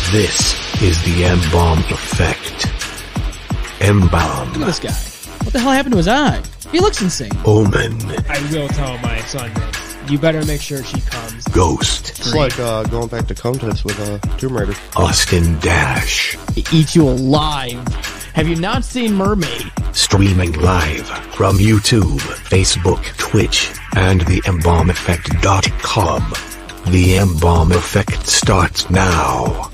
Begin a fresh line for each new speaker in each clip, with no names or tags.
This is the M-Bomb Effect. M-Bomb.
Look at this guy. What the hell happened to his eye? He looks insane.
Omen.
I will tell my son this. You better make sure she comes.
Ghost.
It's like going back to contests with Tomb Raider.
Austin Dash.
Eat you alive. Have you not seen Mermaid?
Streaming live from YouTube, Facebook, Twitch, and the mbombeffect.com. The M-Bomb Effect starts now.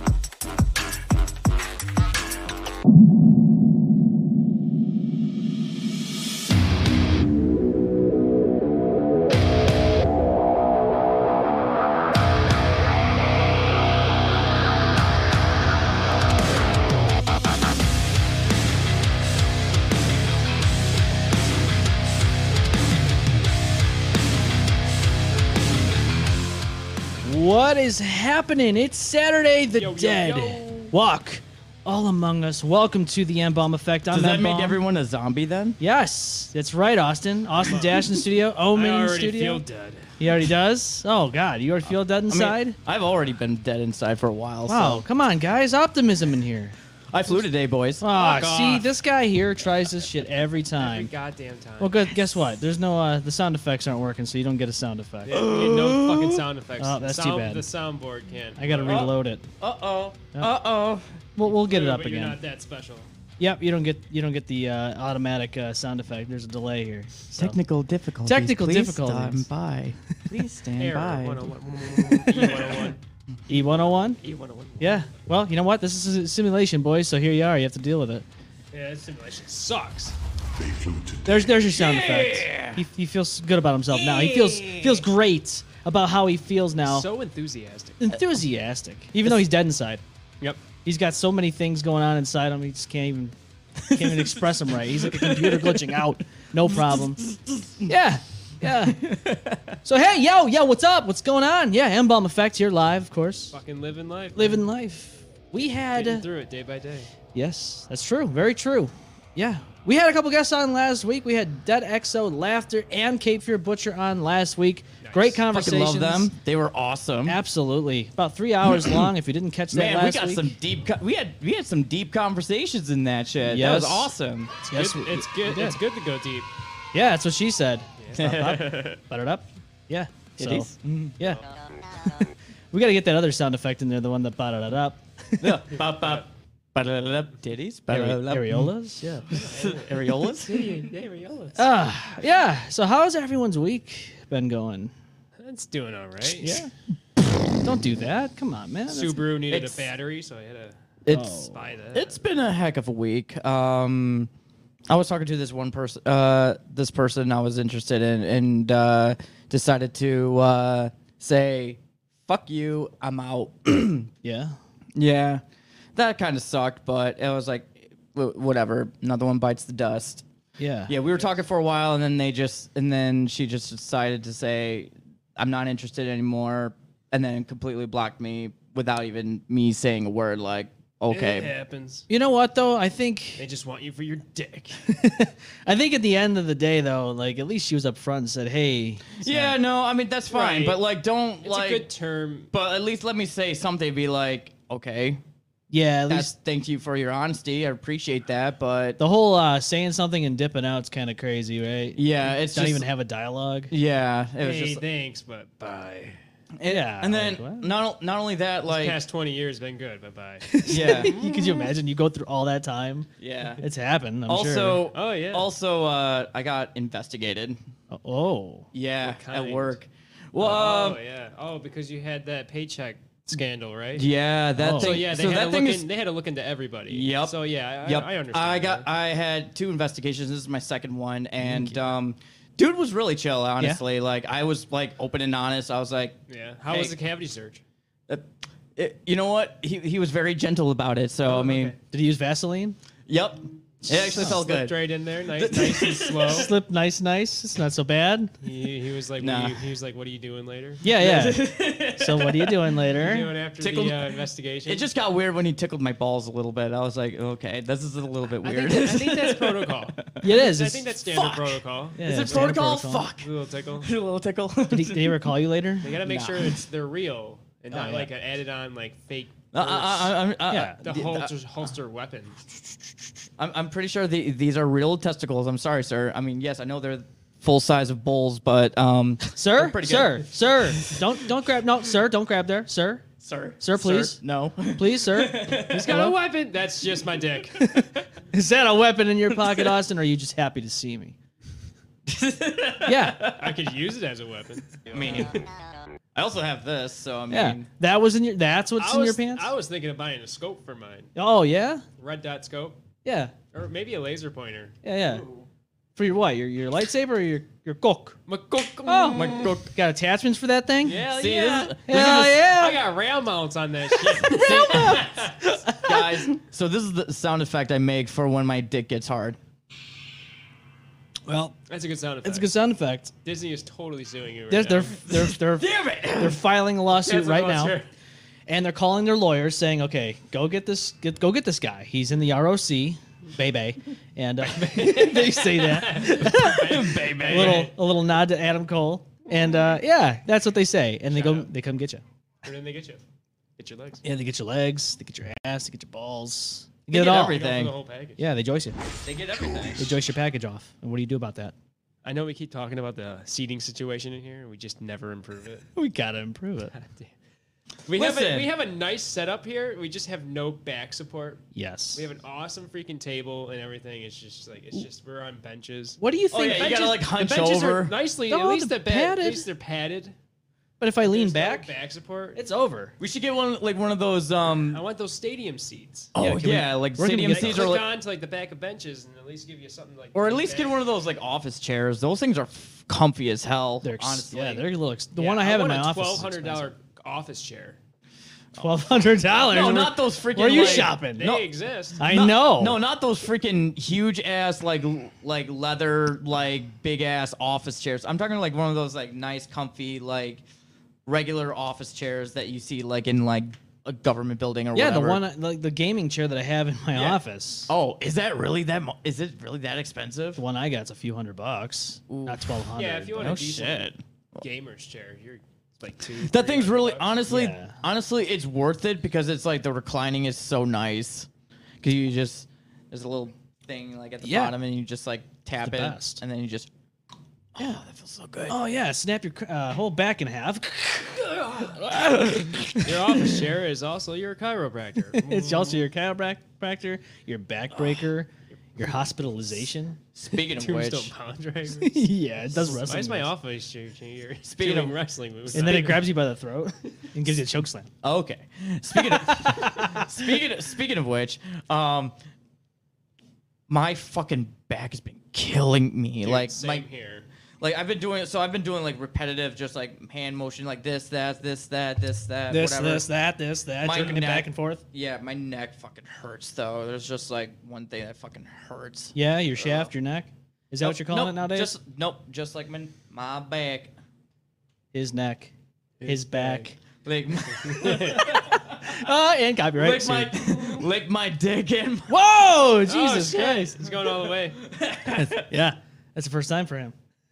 What is happening? It's Saturday the
Yo,
Dead.
yo.
Walk all among us. Welcome to the M-Bomb Effect. I'm
Does that
M-Bomb.
make everyone a zombie then?
Yes, that's right, Austin. Austin Dash in the studio. Omen
I
in the
already
studio.
feel dead.
He already does? Oh, God. You already feel dead inside?
I've already been dead inside for a while.
Wow,
So.
come on, guys. Optimism in here.
I flew today, boys.
Ah,
Fuck
see,
off.
this guy here tries this shit every
Every
time.
goddamn time.
Well, good. Guess what? There's no, the sound effects aren't working, so you don't get a sound effect.
Yeah, we need no fucking sound effects.
Oh, that's too bad.
The soundboard can.
I gotta reload it.
Uh-oh. Uh-oh.
We'll get it up
but
again.
You're not that special.
Yep, you don't get the automatic sound effect. There's a delay here. So.
Technical difficulties.
Technical
Please
difficulties.
Stand by. Please stand
Error
by.
101.
E101?
E101.
Yeah. Well, you know what? This is a simulation, boys. So here you are. You have to deal with it.
Yeah, this simulation sucks.
There's your sound effect. He feels good about himself now. He feels great about how he feels now.
So enthusiastic.
Enthusiastic, even though he's dead inside.
Yep.
He's got so many things going on inside him. He just can't even express them right. He's like a computer glitching out. No problem. Yeah. Yeah. So hey, yo, what's up? What's going on? Yeah, M-Bomb Effect here live, of course.
Fucking living life.
Living life. We had
Getting through it day by day.
yes, that's true. Very true. Yeah. We had a couple guests on last week. We had Dead Exo, Laughter, and Cape Fear Butcher on last week.
Nice.
Great
Fucking
conversations.
love them. They were awesome.
Absolutely. About 3 hours long. If you didn't catch that
Man, we
last
got
week.
some deep. We had some deep conversations in that shit.
Yes.
That was awesome.
Yes,
It's good.
we
It's
did.
good to go deep.
Yeah, that's what she said. Butt it up. Yeah. So,
Titties?
yeah. We got to get that other sound effect in there, the one that butted it up.
Yeah. Bop, bop. Ba-da-da-da. Titties. Ba-da-da-da.
Areolas? Yeah.
Areolas?
Yeah. So how's everyone's week been going?
It's doing all right.
Yeah. Don't do that. Come on, man. That's-
Subaru needed a
It's-
battery, so I had to
It's
buy that.
It's been a heck of a week. I was talking to this one person, this person I was interested in, and decided to say, "Fuck you, I'm out."
Yeah.
Yeah, that kind of sucked, but it was like, whatever. Another one bites the dust.
Yeah.
Yeah, we were talking for a while, and then she just decided to say, "I'm not interested anymore," and then completely blocked me without even me saying a word. Like,
It
okay.
happens.
You know what though? I think
They just want you for your dick.
I think at the end of the day though, like at least she was up front and said, "Hey,
Yeah, no, I mean that's fine,
Right.
but like don't
It's
like.
a good term.
But at least let me say something. Be like, okay,
yeah, at
that's
least
thank you for your honesty. I appreciate that, but
the whole saying something and dipping out's kind of crazy, right?
yeah, it's
Don't
just
even have a dialogue."
yeah. It was
Hey,
just
thanks, but bye.
Yeah.
and then
like, what?
not only that, like
Past 20 years been good. Bye bye.
yeah,
Could you imagine you go through all that time?
yeah.
It's happened, I'm
Also,
sure.
Oh, yeah.
Also, I got investigated.
Oh.
Yeah,
What kind?
at work. Well,
Oh yeah. Oh, because you had that paycheck scandal, right?
yeah, that
Oh.
thing.
So yeah, they
so
had
that
to
thing
look
is.
in, they had to look into everybody.
Yep.
So yeah,
Yep.
I understand.
I had 2 investigations. This is my second one, and dude was really chill. Honestly, like I was like open and honest. I was like,
Yeah. How
Hey.
was the cavity search?
you know what? He was very gentle about it. So I mean,
okay.
Did he use Vaseline?
yep. It actually felt
Slipped
good.
right in there, nice and slow.
Slip nice. It's not so bad.
He was like,
Nah.
he was like, what are you doing later?
Yeah. So what are you doing
What are you
later?
doing after
Tickled-
the investigation?
It just got weird when he tickled my balls a little bit. I was like, okay, this is a little bit
I
weird.
think that's protocol.
Yeah, it is.
I
It's-
think that's standard
Fuck.
protocol.
yeah,
is it
standard
protocol? Fuck.
A little tickle.
A little tickle.
Did he ever call you later?
They gotta make
Nah.
sure they're real and not
yeah.
like added on like fake
Yeah.
The holster weapon.
I'm pretty sure these are real testicles. I'm sorry, sir. I mean, yes, I know they're full size of bulls, but
Sir,
pretty
sir,
good.
sir, don't grab. No, sir, don't grab there, sir. Sir, please.
no.
Please, sir.
He's got a weapon. That's just my dick.
Is that a weapon in your pocket, Austin, or are you just happy to see me? Yeah,
I could use it as a weapon.
I mean, I also have this, so I mean,
yeah. That was in your. That's what's in your pants.
I was thinking of buying a scope for mine.
Oh yeah,
Red dot scope.
yeah,
Or maybe a laser pointer.
yeah. For your what? Your lightsaber or your cook?
My cook.
Oh, my cook. Got attachments for that thing?
Hell
See,
yeah.
this
Hell yeah.
I got rail mounts on that shit.
guys. So this is the sound effect I make for when my dick gets hard.
Well,
That's a good sound effect.
it's a good sound effect.
Disney is totally suing you right
They're
now.
they're filing a lawsuit
Cancel
right now,
culture.
and they're calling their lawyers saying, "Okay, go get this guy. He's in the ROC, baby," and they say that a little nod to Adam Cole, and yeah, that's what they say, and they come get you.
And then they get you. Get your legs.
Yeah, they get your legs, they get your ass, they get your balls, they
They
get it
get
all.
everything.
Go for the whole package.
Yeah, they joist you.
They get everything.
They joist your package off. And what do you do about that?
I know we keep talking about the seating situation in here, and we just never improve it.
We gotta improve it.
We
Listen.
have a nice setup here. We just have no back support.
Yes.
We have an awesome freaking table and everything. It's just we're on benches.
What do you think?
yeah, you gotta, like, hunch
the benches
over.
Are nicely,
No,
at least
the
they're padded. At
padded.
least they're padded.
But if I lean
There's no
back,
back support.
it's over.
We should get one of those.
I want those stadium seats.
Oh
can we-
yeah, like
we're gonna
stadium
get
seats
Click
or like,
on to like the back of benches and at least give you something like.
or at least get one of those like office chairs. Those things are comfy as hell.
They're
honestly.
yeah, they're a little. The one I have in my office.
$1,200 office chair.
$1,200.
No, not those freaking.
Where are you
like-
shopping?
They
No.
exist.
I know.
No, not those freaking huge ass like leather like big ass office chairs. I'm talking like one of those like nice comfy like regular office chairs that you see like in like a government building or
Yeah,
whatever.
the one like the gaming chair that I have in my office.
Oh, is that really that? Is it really that expensive?
The one I got's a few $100. Not 1,200.
Yeah, if you want
No
a decent
shit.
gamer's chair, you're like
That thing's really honestly,
Yeah.
honestly, it's worth it because it's like the reclining is so nice. Because you just there's a little thing like at the
Yeah.
bottom and you just like tap
the
it
best.
and then you just. Yeah, that feels so good.
Oh yeah, snap your whole back in half.
Your office chair is also your chiropractor.
It's also your chiropractor, your back breaker, your hospitalization.
Speaking of
Tombstone
which,
pound drivers.
Yeah, it does wrestling.
Why is my
moves.
office chair here?
Speaking
Doing
of-
wrestling moves.
And then it grabs you by the throat and gives you a choke slam.
okay. Speaking of speaking of which, my fucking back has been killing me. Like
same
my
here.
like I've been doing like repetitive, just like hand motion, like this, that, whatever.
This, that,
My
jerking it
neck-
back and forth.
Yeah, my neck fucking hurts though. There's just like one thing that fucking hurts.
Yeah, your shaft, your neck. Is that what you're calling it nowadays?
Just like my back.
His neck, his back.
Like,
And copyright.
lick my dick in.
Whoa, Jesus
Oh, shit.
Christ.
He's going all the way.
Yeah, that's the first time for him.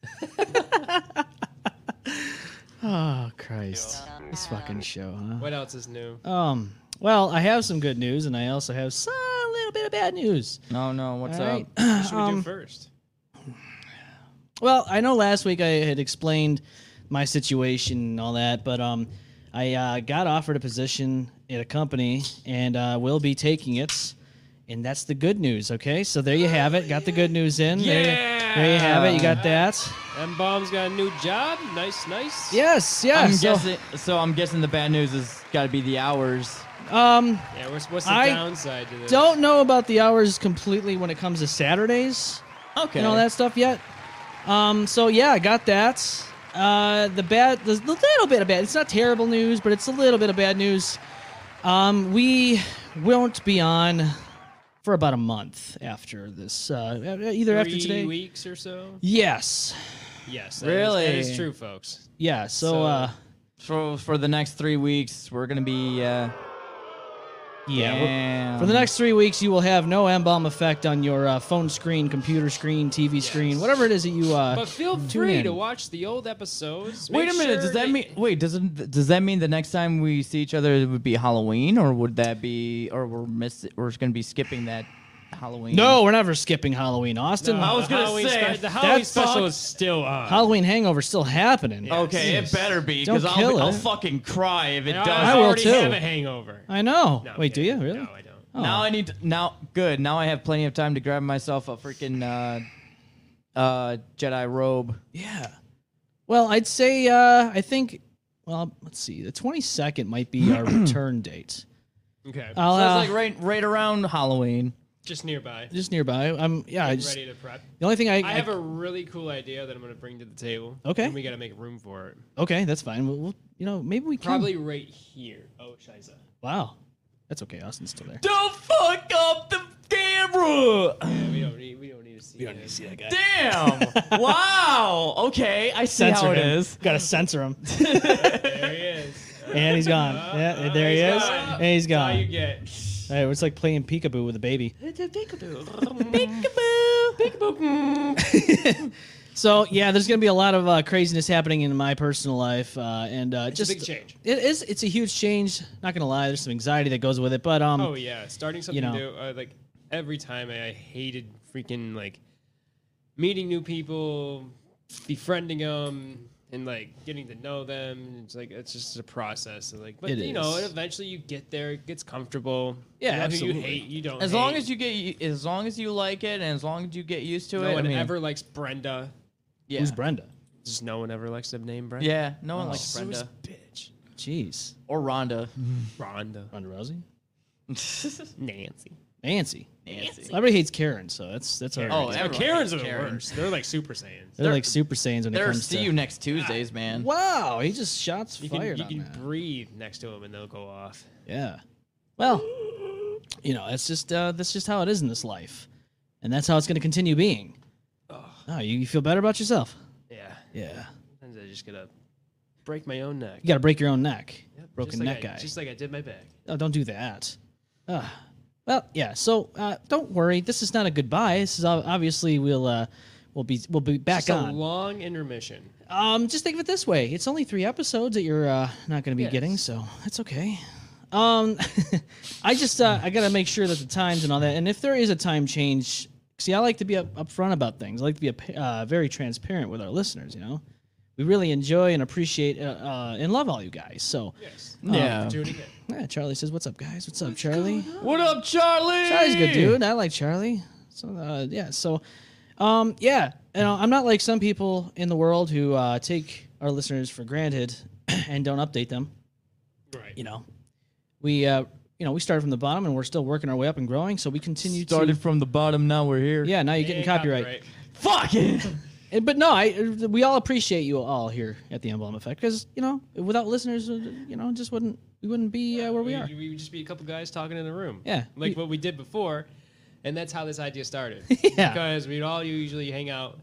Oh, Christ. This fucking show, huh?
What else is new?
Well, I have some good news, and I also have a little bit of bad news.
No, what's
All
up?
right.
What should we do first?
Well, I know last week I had explained my situation and all that, but I got offered a position at a company and will be taking it, and that's the good news. Okay, so there you have it. Got the good news in. There you have it. You got that.
M-Bomb's got a new job. Nice.
Yes.
I'm guessing the bad news has got to be the hours.
Yeah, what's the
I
downside to this?
Don't know about the hours completely when it comes to Saturdays
Okay.
and all that stuff yet. So yeah, I got that. The little bit of bad. It's not terrible news, but it's a little bit of bad news. We won't be on for about a month after this. Either after
3
today.
weeks or so.
Yes.
Yes,
Really?
that is true, folks.
Yeah. So
For the next 3 weeks, we're gonna be
Yeah.
Damn.
For the next 3 weeks, you will have no M-bomb effect on your phone screen, computer screen, TV screen, whatever it is that you.
But feel
tune
free
in.
to watch the old episodes.
Wait a
Make
minute.
sure
Does that mean? Wait. Does that mean the next time we see each other it would be Halloween, or would that be, or we're gonna be skipping that Halloween?
No, we're never skipping Halloween, Austin.
I was gonna say,
the Halloween
that's
special
fucked.
is still on.
Halloween Hangover's still happening.
Okay, it better be
Don't
because
kill
I'll
it.
fucking cry if it
I
does.
I will
already
too.
have a hangover.
I know.
No, I'm
Wait, do you
kidding.
really?
No, I don't.
Oh.
Now I need to, good. Now I have plenty of time to grab myself a freaking Jedi robe.
Yeah. Well, I'd say I think. Well, let's see. The 22nd might be our return date.
Okay.
I'll
So it's like right around Halloween.
Just nearby.
just nearby. I'm I just,
Ready to prep.
the only thing
I have a really cool idea that I'm going to bring to the table.
Okay.
And we got to make room for it.
okay, that's fine. We'll maybe we can.
Probably right here. Oh, Shiza.
Wow. That's okay. Austin's still there.
Don't fuck up the camera.
Yeah, we don't need to see it.
See that guy.
Damn. Wow. Okay, I see
Censor
how it
him.
is.
Got to censor him.
There he is.
And he's gone. Yeah, there he is. And he's
That's all you
gone.
get.
Hey, it's like playing peekaboo with a baby. So yeah, there's gonna be a lot of craziness happening in my personal life, and just
a big change.
It is. It's a huge change. Not gonna lie, there's some anxiety that goes with it, but
Oh yeah, starting something
know.
new. Like every time I hated freaking like meeting new people, befriending them, and like getting to know them. It's just a process. So, like, but
It
you know,
is.
eventually you get there. It gets comfortable.
Yeah,
You know who
absolutely.
You hate. You don't.
As
hate.
long as you like it, and as long as you get used to
no
it.
one
I mean,
ever likes Brenda.
yeah.
who's Brenda?
Just no one ever likes the name Brenda.
Yeah, no one likes
So
Brenda
bitch.
Jeez,
or Rhonda.
Rhonda.
Ronda Rousey,
Nancy.
Nancy.
Nancy.
Everybody hates Karen, so that's all right.
Oh,
Yeah,
everyone
Karens are
hates
the
Karen.
worst. They're like Super Saiyans.
They're like Super Saiyans when it
They're
comes
see
to.
you next Tuesdays, man.
Wow, he just shots
You
fired
can
on that.
breathe next to them and they'll go off.
Yeah. Well, you know, that's just how it is in this life, and that's how it's going to continue being. Oh, you feel better about yourself?
Yeah.
Yeah.
Sometimes I just gotta break my own neck.
You got to break your own neck.
Yep,
Broken
just like
neck guy.
Just like I did my back.
Oh, don't do that. Well, yeah. So don't worry. This is not a goodbye. This is obviously we'll be back
Just a
on.
long intermission.
Just think of it this way: it's only 3 episodes that you're not going to be
Yes.
getting, so that's okay. I just I got to make sure that the times and all that, and if there is a time change, see, I like to be upfront about things. I like to be very transparent with our listeners. You know, we really enjoy and appreciate and love all you guys. So
Yes.
Yeah.
Tuning in.
yeah, Charlie says, "What's up, guys? What's up, Charlie?"
What up, Charlie?
Charlie's a good dude. I like Charlie. So yeah. So yeah. You know, I'm not like some people in the world who take our listeners for granted and don't update them.
Right.
You know, we we started from the bottom and we're still working our way up and growing. So we continue
Started
to.
from the bottom, now we're here.
Yeah. Now you're getting copyright.
Fuck it.
But no, we all appreciate you all here at the Emblem Effect because you know without listeners, just we wouldn't be where we are.
We would just be a couple guys talking in a room.
Yeah.
Like what we did before, and that's how this idea started.
Yeah.
Because we'd all usually hang out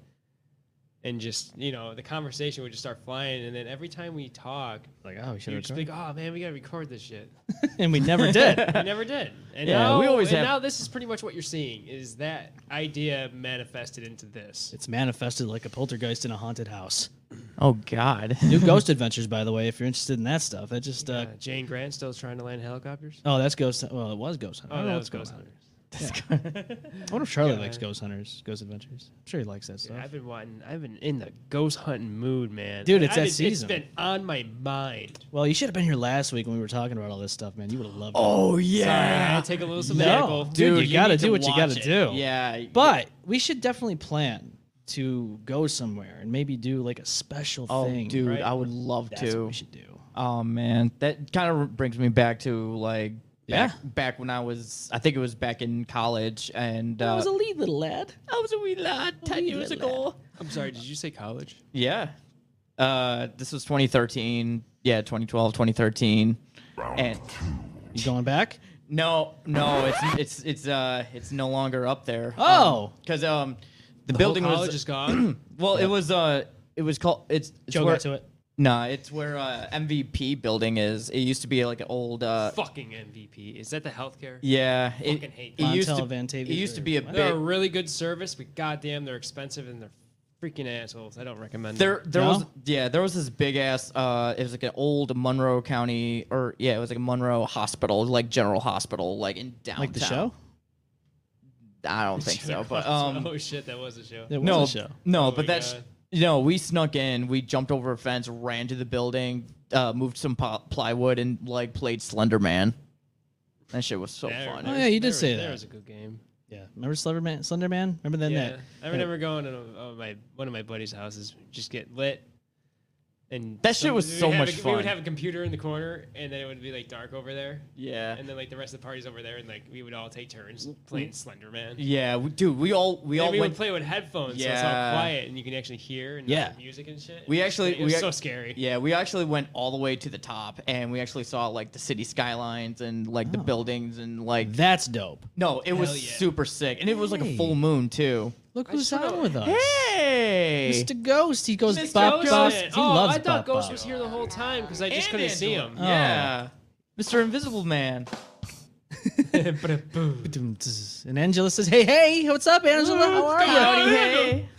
and just, the conversation would just start flying. And then every time we talk,
Like, oh, we should
you'd just be like, oh, man, we got to record this shit.
and we never did.
We never did. And
Yeah,
now,
we always have-
now this is pretty much what you're seeing is that idea manifested into this.
It's manifested like a poltergeist in a haunted house.
Oh God.
New Ghost Adventures, by the way, if you're interested in that stuff. That just
Jane Grant still trying to land helicopters?
oh, that's Ghost. Well, it was Ghost Hunter. I
Oh,
don't know
that
what's
was
going
Ghost
on.
Hunters.
I wonder if Charlie
God.
likes Ghost Hunters, Ghost Adventures. I'm sure he likes that stuff.
I've been in the ghost hunting mood, man.
Dude, it's that
It's
season.
been on my mind.
Well, you should have been here last week when we were talking about all this stuff, man. You would have loved it.
Oh
Sorry, I
yeah.
had to take a little sabbatical.
Dude, you gotta
need to
do what you
watch
gotta
it.
do.
Yeah.
But we should definitely plan to go somewhere and maybe do like a special
Oh,
thing.
dude,
right?
I would love
That's what
to.
we should do.
Oh man, that kind of brings me back to like back when I think it was back in college, and
I was a lead little lad.
I was a wee lad 10 years ago.
I'm sorry, did you say college?
Yeah. This was 2013. Yeah, 2012, 2013. And
You going back?
no, it's no longer up there.
Oh.
Because the
The
building
whole
was
college is gone.
well, it was called it's
Joe
where,
got to it.
Nah, it's where MVP building is. It used to be like an old.
Fucking MVP. Is that the healthcare?
Yeah,
Fucking hate
it
that.
used to.
Montel Vantavius
It used to
or
be a
what?
They're a
big.
really good service, but goddamn, they're expensive and they're freaking assholes. I don't recommend
There
them.
was
No?
there was this big ass. It was like an old Monroe County, or yeah, it was like a Monroe hospital, like General Hospital, like in downtown.
Like the show?
I don't think so, but
oh shit, that was a show.
It was
no,
a show.
no,
Oh
but
my
that's
God.
we snuck in, we jumped over a fence, ran to the building, moved some plywood, and like played Slender Man. That shit was so
There-
fun.
Oh, yeah, you did
there-
say
There
that.
was a good game.
Yeah. Remember Slender Man? Slender Man? Remember then
Yeah,
that?
I remember going to one of my buddies' houses, just get lit, and
That shit was
we would
so
have
much
We would
fun.
have a computer in the corner, and then it would be like dark over there,
Yeah.
and then like the rest of the party's over there, and like we would all take turns playing Slender Man.
Yeah, dude, we all
And we would
went.
play with headphones, so it's
Yeah.
all quiet, and you can actually hear and
Yeah.
music and shit.
We actually-
it was
we
so
ac-
scary.
Yeah, we actually went all the way to the top, and we actually saw like the city skylines and like the buildings and like.
That's dope.
No, it was
yeah.
super sick, and it was like a
Hey.
full moon too.
Look
I
who's
just
on
wanna-
with us.
Hey,
Mr. Ghost. He goes
Mr.
bop
Ghost
bop.
Man.
He
Oh,
loves
I thought
bop
Ghost
bop.
was here the whole time because I just
And
couldn't see
Angela.
him.
Oh.
Yeah, Mr. Invisible Man.
And Angela says, hey, what's up, Angela? How are you?
Howdy, hey.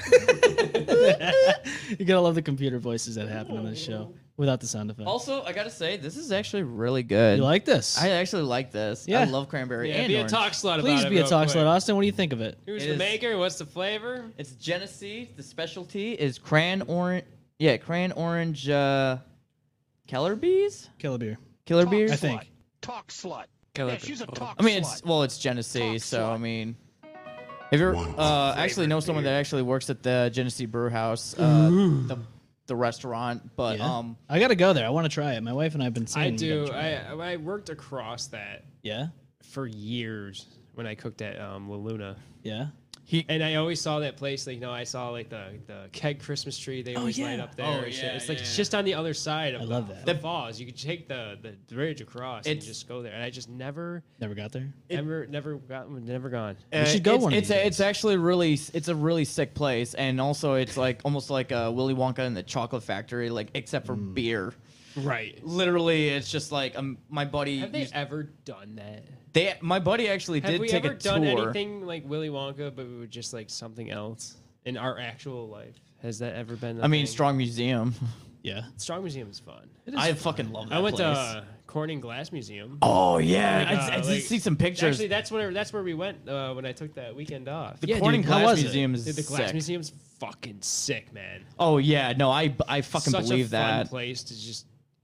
You gotta love the computer voices that happen on this show without the sound effects.
Also, I gotta say, this is actually really good.
You like this?
I actually like this.
Yeah.
I love cranberry
Yeah,
and
be a
orange.
talk slut about
Please
it
be a
real
talk
quick.
slut, Austin. What do you think of it?
Who's
It
the
is-
maker? What's the flavor?
It's Genesee. The specialty is cran orange. Yeah, cran orange. Keller bees.
Killer beer.
Killer
Talk
beers.
I think.
Talk slut.
Killer
Yeah, she's a talk
I mean,
slut.
it's Genesee,
Talk
so
slut.
I mean, if you're
One
actually know someone that actually works at the Genesee Brew House, the restaurant, but
Yeah. I gotta go there. I want to try it. My wife and I have been saying
I
we
do.
gotta try it.
I worked across that
Yeah.
for years when I cooked at La Luna.
Yeah.
And I always saw that place, like, I saw like the keg Christmas tree they always light
yeah.
up there.
Oh,
and shit.
yeah,
It's like
yeah.
it's just on the other side of
I love that.
the falls. You could take the bridge across and
It's-
just go there. And I just never
Never got there.
never gone.
We should go
it's,
one of
it's
these
a,
days.
it's actually it's a really sick place, and also it's like almost like Willy Wonka and the Chocolate Factory, like except for beer.
Right.
Literally, it's just like my buddy.
Have they ever done that?
My buddy actually
Have
did
we
take
ever
a
done
tour.
anything like Willy Wonka, but we were just like something else in our actual life? Has that ever been?
I mean, Strong Museum.
Yeah.
Strong Museum is fun.
I fucking love that
I went
place.
to Corning Glass Museum.
Oh yeah,
Like,
I did see some pictures.
Actually, that's where we went when I took that weekend off.
the
Yeah,
Corning
dude, how
Glass
was it?
Museum is
Dude, the Glass
sick.
Museum's fucking sick, man.
Oh yeah, no, I fucking
Such
believe
a fun
that.
place to just.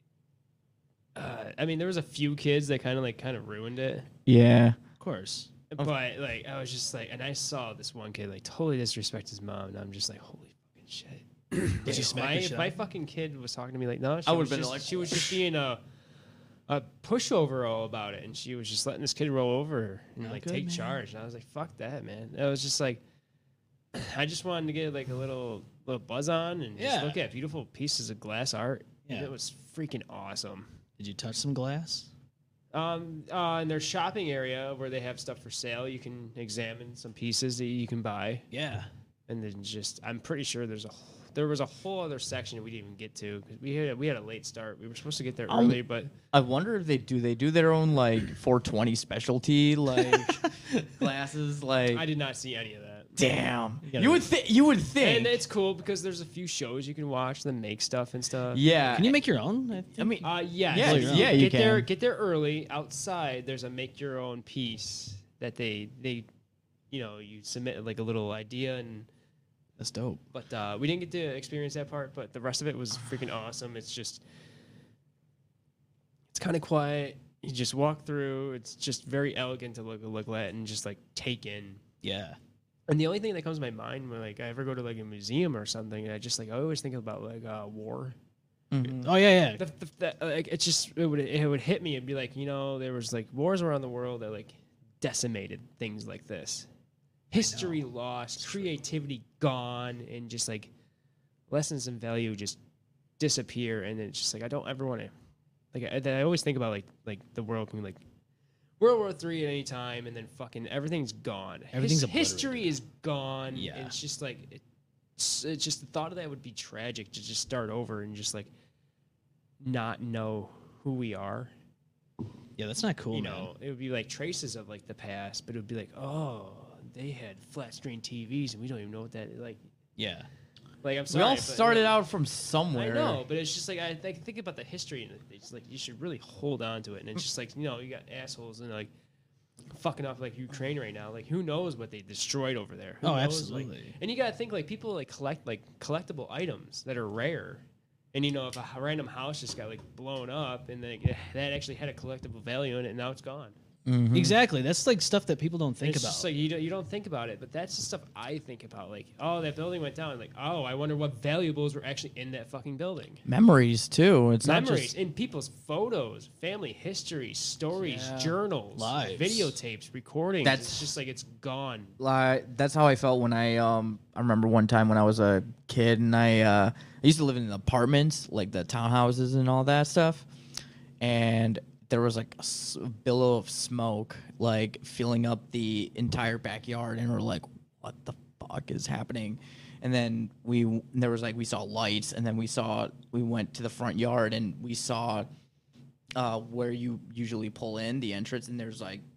I mean, there was a few kids that kind of ruined it,
Yeah.
Of course.
but like I was just like, and I saw this one kid like totally disrespect his mom, and I'm just like, holy fucking shit.
Did you smack the shit
If
out
my
of him?
fucking kid was talking to me like, no, she
I
was
would've been
just,
like,
she was just being a pushover all about it, and she was just letting this kid roll over and like
good,
take
man.
charge. And I was like, fuck that, man. I was just like, I just wanted to get like a little buzz on and
Yeah.
just look at beautiful pieces of glass art.
Yeah.
And it was freaking awesome.
Did you touch some glass?
In their shopping area where they have stuff for sale, you can examine some pieces that you can buy,
Yeah.
and then just I'm pretty sure there was a whole other section we didn't even get to because we had a late start. We were supposed to get there early, but
I wonder if they do their own like 420 specialty like glasses like.
I did not see any of that.
Damn.
gotta-
You would think.
And it's cool because there's a few shows you can watch that make stuff and stuff.
yeah.
Can you make your own? I think?
I mean,
Yes.
Yeah,
If
yeah, you
get there early. Outside, there's a make your own piece that they you submit like a little idea and.
That's dope.
But we didn't get to experience that part. But the rest of it was freaking awesome. It's kind of quiet. You just walk through. It's just very elegant to look at and just like take in.
Yeah.
And the only thing that comes to my mind when like I ever go to like a museum or something, I always think about like war.
Oh yeah, yeah.
Like it would hit me and be like, there was like wars around the world that like decimated things like this. History lost, creativity gone, and just like lessons and value just disappear. And it's just like I don't ever want to. Like I always think about like the world can like World War III at any time, and then fucking everything's gone.
Everything's
history is gone.
Yeah.
And it's just like it's just the thought of that would be tragic to just start over and just like not know who we are.
Yeah, that's not cool,
You
man.
know, it would be like traces of like the past, but it would be like, oh, they had flat screen TVs and we don't even know what that like.
Yeah.
Like I'm
We
sorry,
all
but,
started
like,
out from somewhere.
I know, but it's just like I think about the history and it's like you should really hold on to it. And it's just like you got assholes and like fucking up like Ukraine right now. Like who knows what they destroyed over there? Who
Oh,
knows? Like,
absolutely.
and you gotta think like people like collect like collectible items that are rare. And if a random house just got like blown up and then that actually had a collectible value in it, and now it's gone.
Exactly. That's like stuff that people don't think
It's
about.
just like you don't think about it, but that's the stuff I think about. Like, oh, that building went down. Like, oh, I wonder what valuables were actually in that fucking building.
Memories too. It's not
Memories
just
in people's photos, family history, stories,
Yeah.
journals,
Lives.
videotapes, recordings.
That's-
It's just like it's gone.
like that's how I felt when I remember one time when I was a kid and I used to live in apartments, like the townhouses and all that stuff, and there was like a billow of smoke like filling up the entire backyard, and we're like, what the fuck is happening? And then we saw lights, and then we went to the front yard and we saw where you usually pull in the entrance, and there's like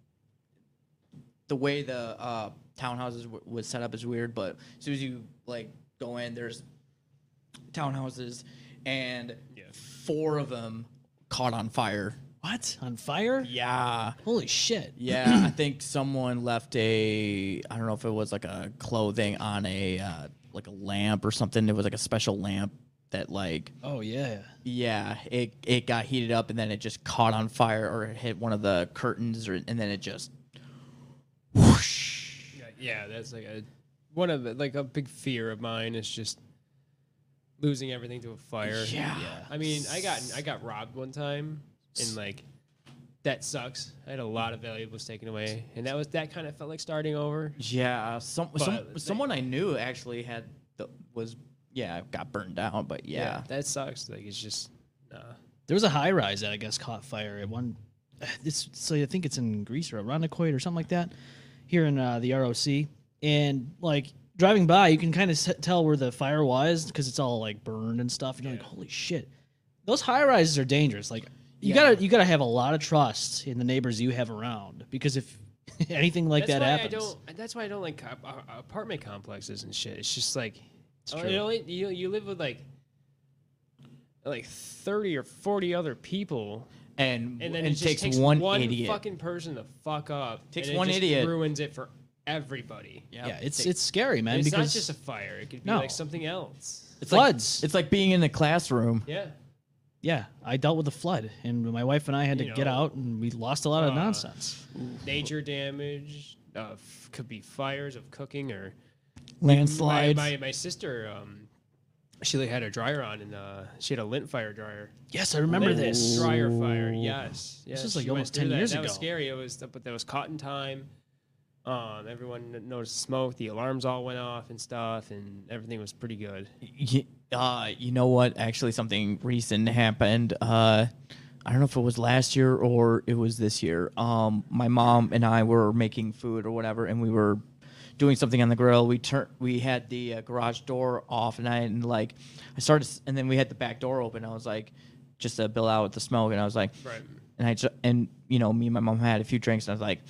the way the townhouses was set up is weird, but as soon as you like go in, there's townhouses, and 4 of them caught on fire.
What? On fire?
Yeah.
Holy shit.
Yeah, I think someone left I don't know if it was like a clothing on a like a lamp or something. It was like a special lamp that like
Oh, yeah.
it got heated up and then it just caught on fire or it hit one of the curtains and then it just whoosh.
Yeah, that's like one of the, like a big fear of mine is just losing everything to a fire.
Yeah.
I mean, I got robbed one time, and like that sucks. I had a lot of valuables taken away, and that kind of felt like starting over.
Yeah,
But
someone I knew actually got burned down, but yeah.
that sucks. Like it's just nah.
There was a high rise that I guess caught fire at one. So I think it's in Greece or Irondequoit or something like that, here in the ROC. And like driving by, you can kind of tell where the fire was because it's all like burned and stuff. And you're like, holy shit, those high rises are dangerous. Like you gotta have a lot of trust in the neighbors you have around because if anything like that happens,
That's why I don't like apartment complexes and shit. It's just like
true.
you live with like 30 or 40 other people.
And
And then
it
it just
takes one
one
idiot.
fucking person to fuck up.
Takes
and
one
it just
idiot.
ruins it for everybody.
yeah, it's scary, man.
And it's
because
not just a fire; it could be
No.
like something else.
It's
floods.
Like, it's like being in a classroom.
Yeah,
yeah, I dealt with a flood, and my wife and I had to
You
get
know,
out, and we lost a lot of nonsense.
nature damage could be fires of cooking or
Landslides.
My sister, she like, had her dryer on, and she had a lint fire dryer.
Yes, I remember
Lint
this.
dryer fire. Yes, yes.
was like
she went
almost
through
10 years
that. That
ago.
was scary. But there was caught in time. Everyone noticed smoke. The alarms all went off and stuff, and everything was pretty good.
You know what? Actually, something recent happened. I don't know if it was last year or it was this year. My mom and I were making food or whatever, and we were doing something on the grill. We had the garage door off, and I started, and then we had the back door open. I was like, just to bill out with the smoke, and I was like,
Right.
and me and my mom had a few drinks, and I was like,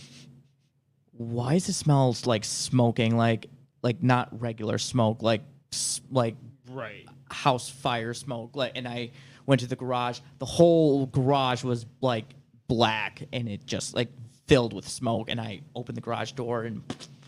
why does it smell like smoking, like not regular smoke, like
Right.
house fire smoke? Like, and I went to the garage. The whole garage was like black, and it just like filled with smoke. And I opened the garage door, and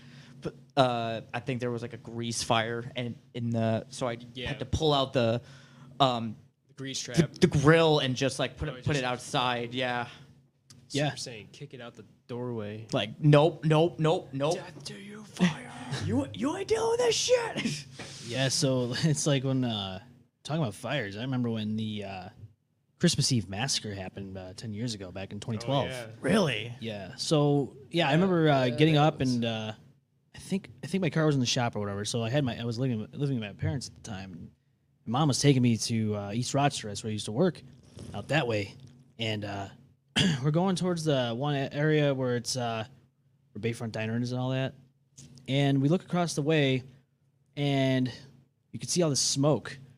I think there was like a grease fire, and so I had to pull out the
Grease trap.
the grill and just like put
just-
it outside. Yeah.
Yeah.
You're saying kick it out the doorway.
Like nope.
Death to you, fire.
You ain't dealing with this shit.
Yeah, so it's like when talking about fires. I remember when the Christmas Eve massacre happened 10 years ago, back in 2012.
yeah.
Really?
Yeah. So yeah, I remember getting up and I think my car was in the shop or whatever. So I was living with my parents at the time. My mom was taking me to East Rochester. That's where I used to work, out that way, and we're going towards the one area where it's where Bayfront Diner is and all that. And we look across the way, and you can see all the smoke.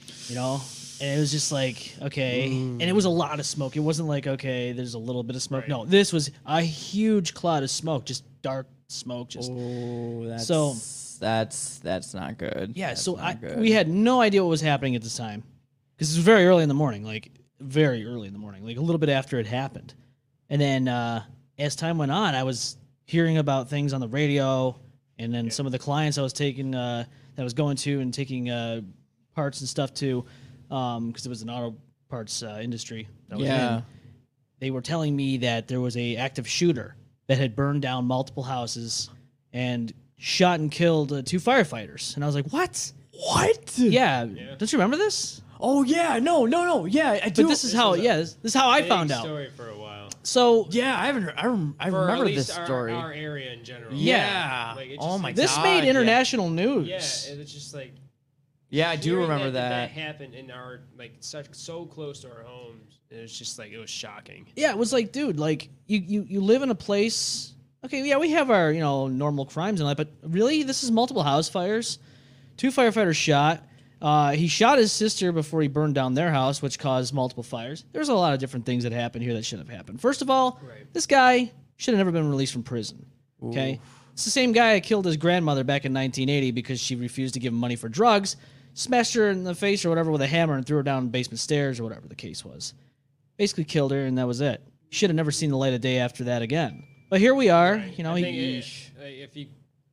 you know, and it was just like, okay, and it was a lot of smoke. It wasn't like, okay, there's a little bit of smoke.
Right.
No, this was a huge cloud of smoke, just dark smoke. Just
Oh, that's
So-
that's not good.
yeah.
That's
So
not good.
we had no idea what was happening at this time because it was very early in the morning, like very early in the morning, like a little bit after it happened. And then as time went on, I was hearing about things on the radio, and then some of the clients I was taking, that I was going to and taking parts and stuff to, because it was an auto parts industry. That I was
Yeah.
in. They were telling me that there was a active shooter that had burned down multiple houses and shot and killed 2 firefighters. And I was like, what?
What?
Yeah. Don't you remember this?
Oh yeah. No. Yeah, I do.
But this is how, this is how I
Big
found out.
story for a while.
So
Yeah, I haven't. I
For
remember
at least
this
our,
story.
Our area in general.
Yeah.
Like, it
Oh
just-
my
this
God,
made
yeah.
international news.
Yeah, it was just like.
Yeah, I do
hearing
remember
that
that.
happened in our like so close to our homes. It was just like it was shocking.
Yeah, it was like, dude, like you live in a place. Okay, yeah, we have our normal crimes and all that, but really, this is multiple house fires. 2 firefighters shot. He shot his sister before he burned down their house, which caused multiple fires. There's a lot of different things that happened here that shouldn't have happened. First of all, this guy should have never been released from prison. Okay, it's the same guy that killed his grandmother back in 1980 because she refused to give him money for drugs, smashed her in the face or whatever with a hammer and threw her down basement stairs or whatever the case was. Basically killed her, and that was it. Should have never seen the light of day after that again. But here we are,
I think if you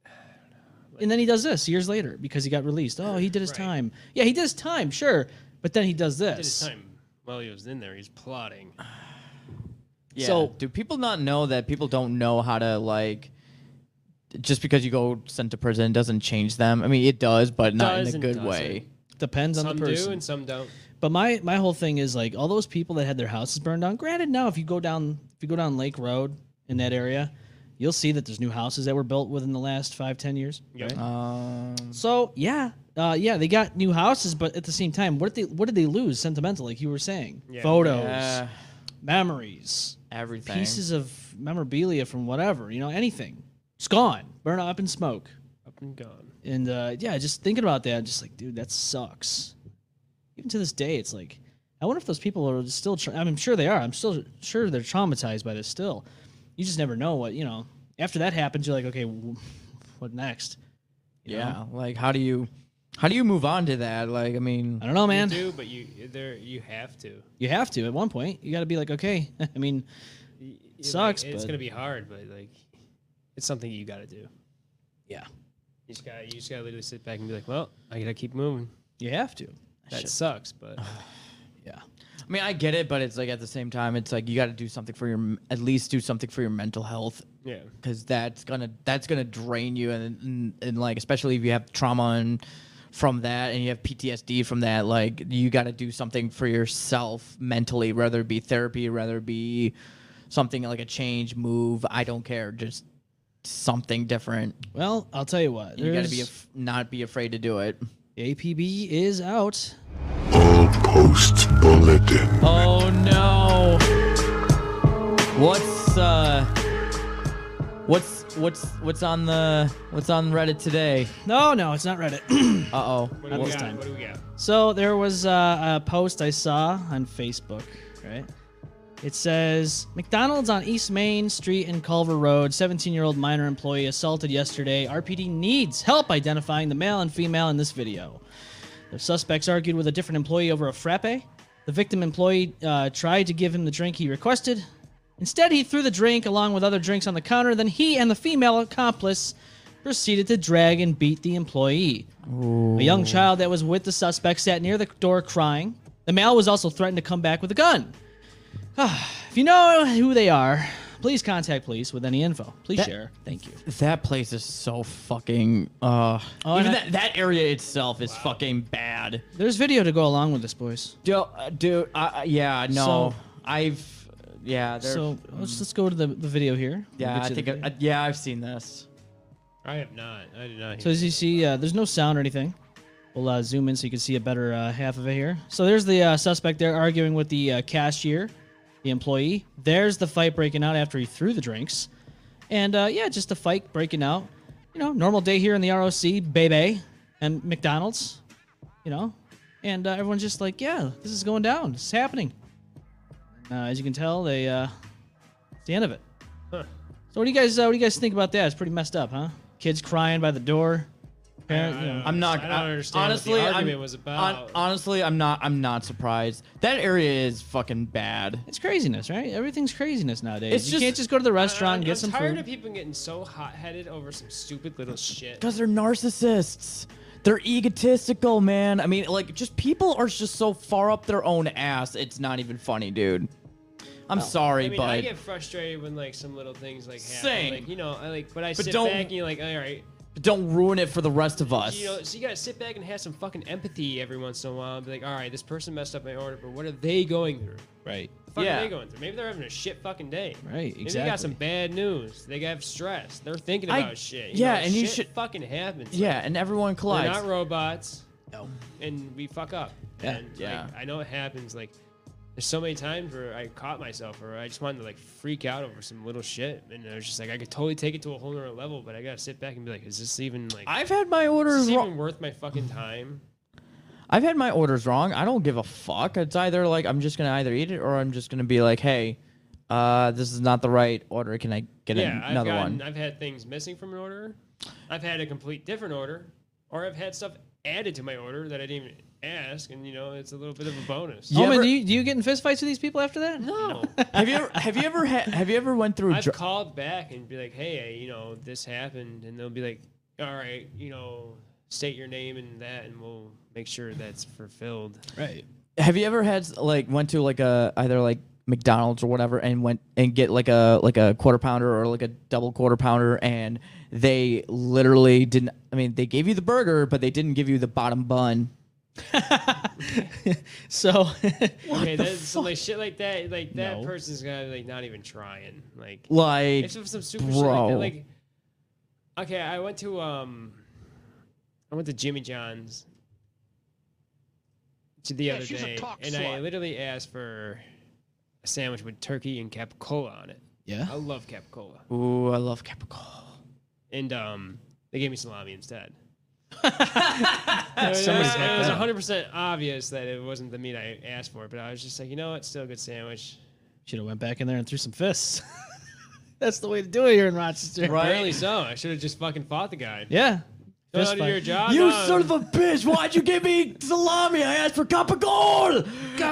and then he does this years later because he got released. Oh, he did his time. Yeah, he did his time, sure. But then he does this.
did his time while he was in there, he's plotting.
Yeah.
So-
do people not know that people don't know how to like? Just because you go sent to prison doesn't change them. I mean, it does, but not
Does
in a
and
good
doesn't.
way.
Depends on
Some
the person.
do and some don't.
But my whole thing is like all those people that had their houses burned down. Granted, now if you go down Lake Road in that area, you'll see that there's new houses that were built within the last 5-10 years.
Yep.
So yeah, they got new houses, but at the same time, what did they lose sentimental? Like you were saying,
Yeah.
photos,
Yeah,
memories,
everything.
pieces of memorabilia from whatever, anything. It's gone, burn up in smoke.
Up and gone.
And yeah, just thinking about that, just like, dude, that sucks. Even to this day, it's like, I wonder if those people are still. I'm sure they are. I'm still sure they're traumatized by this still. You just never know what After that happens, you're like, okay, what next? You
Yeah,
know?
like how do you move on to that? Like, I mean,
I don't know, man.
You do, but you have to.
You have to at one point. You got to be like, okay. I mean,
It
sucks,
It's
but-
gonna be hard, but like, it's something you got to do.
yeah,
You just gotta literally sit back and be like, well, I gotta keep moving.
you have to.
That sucks, but
Yeah.
I mean, I get it, but it's like at the same time, it's like you got to do something for at least do something for your mental health,
yeah.
because that's gonna drain you, and like especially if you have trauma and from that, and you have PTSD from that, like you got to do something for yourself mentally, whether it be therapy, whether it be something like a change, move. I don't care, just something different.
Well, I'll tell you what.
You got to be
there's-
not be afraid to do it.
APB is out.
All posts bulletin.
Oh no! What's on Reddit today?
No, it's not Reddit.
Uh-oh.
What do
Not
we
this
got?
time.
What do we got?
So there was a post I saw on Facebook, right? It says, McDonald's on East Main Street and Culver Road, 17-year-old minor employee assaulted yesterday. RPD needs help identifying the male and female in this video. The suspects argued with a different employee over a frappe. The victim employee tried to give him the drink he requested. Instead, he threw the drink along with other drinks on the counter. Then he and the female accomplice proceeded to drag and beat the employee. A young child that was with the suspect sat near the door crying. The male was also threatened to come back with a gun. If you know who they are, please contact police with any info. Please share. Thank you.
That place is so fucking
and
even
I-
that area itself is fucking bad.
There's video to go along with this, boys.
Dude, yeah, no.
So-
there's
So let's go to the video here.
yeah,
We'll
I
get you
think
the video.
yeah, I've seen this.
I have not. I did not.
So as you see, there's no sound or anything. We'll zoom in so you can see a better half of it here. So there's the suspect there arguing with the cashier, the employee. There's the fight breaking out after he threw the drinks. And just a fight breaking out. Normal day here in the ROC, baby, and McDonald's. and everyone's just like, yeah, this is going down. It's happening. As you can tell, it's the end of it.
Huh.
So what do you guys think about that? It's pretty messed up, huh? Kids crying by the door. Parent, you know.
I'm not.
I don't understand
honestly,
what the argument was about.
Honestly, I'm not surprised. That area is fucking bad.
It's craziness, right? Everything's craziness nowadays.
It's
You
just-
can't just go to the restaurant and get
I'm
some
tired
food.
of people getting so hot-headed over some stupid little shit.
Because they're narcissists. They're egotistical, man. I mean, like, just people are just so far up their own ass. It's not even funny, dude. I'm sorry,
I mean,
but
I get frustrated when like some little things like happen.
Same.
Like, you know, but I
But
sit
don't-
back and you're like, all right,
don't ruin it for the rest of us.
you know, so you gotta sit back and have some fucking empathy every once in a while and be like, all right, this person messed up my order, but what are they going through?
Right.
The fuck
Yeah.
are they going through? Maybe they're having a shit fucking day.
Right,
Maybe they
exactly.
got some bad news. They have stress. They're thinking
I-
about shit.
yeah,
know,
and you
shit
should-
fucking happens.
yeah, and everyone
We're
collides.
not robots.
No.
And we fuck up.
Yeah.
And,
Yeah.
like, I know it happens. Like, there's so many times where I caught myself or I just wanted to like freak out over some little shit, and I was just like, I could totally take it to a whole nother level, but I gotta sit back and be like, is this even like?
I've had my
is
orders
this
wrong.
even worth my fucking time?
I've had my orders wrong. I don't give a fuck. It's either like I'm just gonna either eat it or I'm just gonna be like, hey, this is not the right order. Can I get
Yeah,
another one?
I've had things missing from an order. I've had a complete different order, or I've had stuff added to my order that I didn't even ask, and you know, it's a little bit of a bonus.
You
Oh, man,
ever-
do you get in fist fights with these people after that?
No.
Have you ever went through?
I've called back and be like, hey, you know, this happened, and they'll be like, all right, you know, state your name and that, and we'll make sure that's fulfilled.
Right.
Have you ever had like went to like a either like McDonald's or whatever and went and get like a quarter pounder or like a double quarter pounder and they literally didn't? I mean, they gave you the burger, but they didn't give you the bottom bun.
So
Okay, so like shit like that, like that
No.
person's gonna like not even trying. Like
Like,
it's just some super shit like
bro.
that. Like, okay, I went to Jimmy John's the other day, and I literally asked for a sandwich with turkey and capicola on it.
yeah.
I love capicola,
ooh, I love capicola.
and they gave me salami instead.
Somebody's
It was
like that.
100% obvious that it wasn't the meat I asked for, but I was just like, you know what, still a good sandwich.
Should have went back in there and threw some fists. That's the way to do it here in Rochester.
Right.
Apparently so. I should have just fucking fought the guy.
Yeah.
Go
Fist
out to
fight.
your job.
You
dog.
son of a bitch! Why'd you give me salami? I asked for capicola.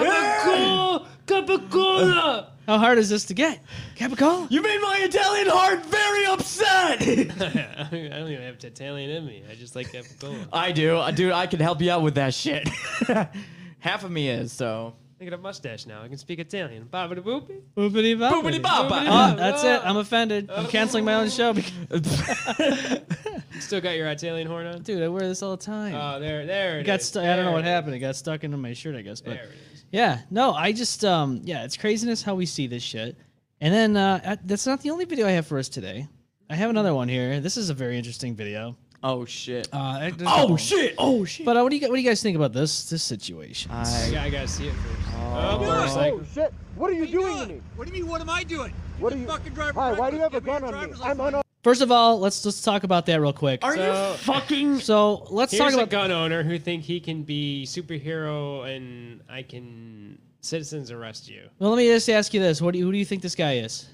Capicola!
How hard is this to get? Capicola?
You made my Italian heart very upset.
I don't even have Italian in me. I just like capicola.
I do, dude. I can help you out with that shit. Half of me is so.
I got a mustache now. I can speak Italian. Baba da boopy.
Boopity bop.
Boopity bop.
Oh, that's it. I'm offended. I'm canceling my own show. Because,
You still got your Italian horn on?
dude, I wear this all the time.
Oh, there it
Got
is.
I don't know
There
what
it
happened. It got stuck into my shirt, I guess. But
There it is.
yeah, no, I just yeah, it's craziness how we see this shit. And then that's not the only video I have for us today. I have another one here. This is a very interesting video.
Oh shit.
There's a
Oh
couple.
shit. Oh shit.
But what do you guys think about this situation?
I gotta see it first. Oh, motorcycle.
Shit! What are you doing to me?
What do you mean, what am I doing?
What
You're
are
the
you?
fucking driver.
Hi, why do you have a
Give me your
gun on me?
driver's
I'm
license.
unarmed.
First of all, let's talk about that real quick.
Are
So-
you fucking?
So let's talk
Here's a
about
gun owner who think he can be superhero and I can citizens arrest you.
Well, let me just ask you this: who do you think this guy is?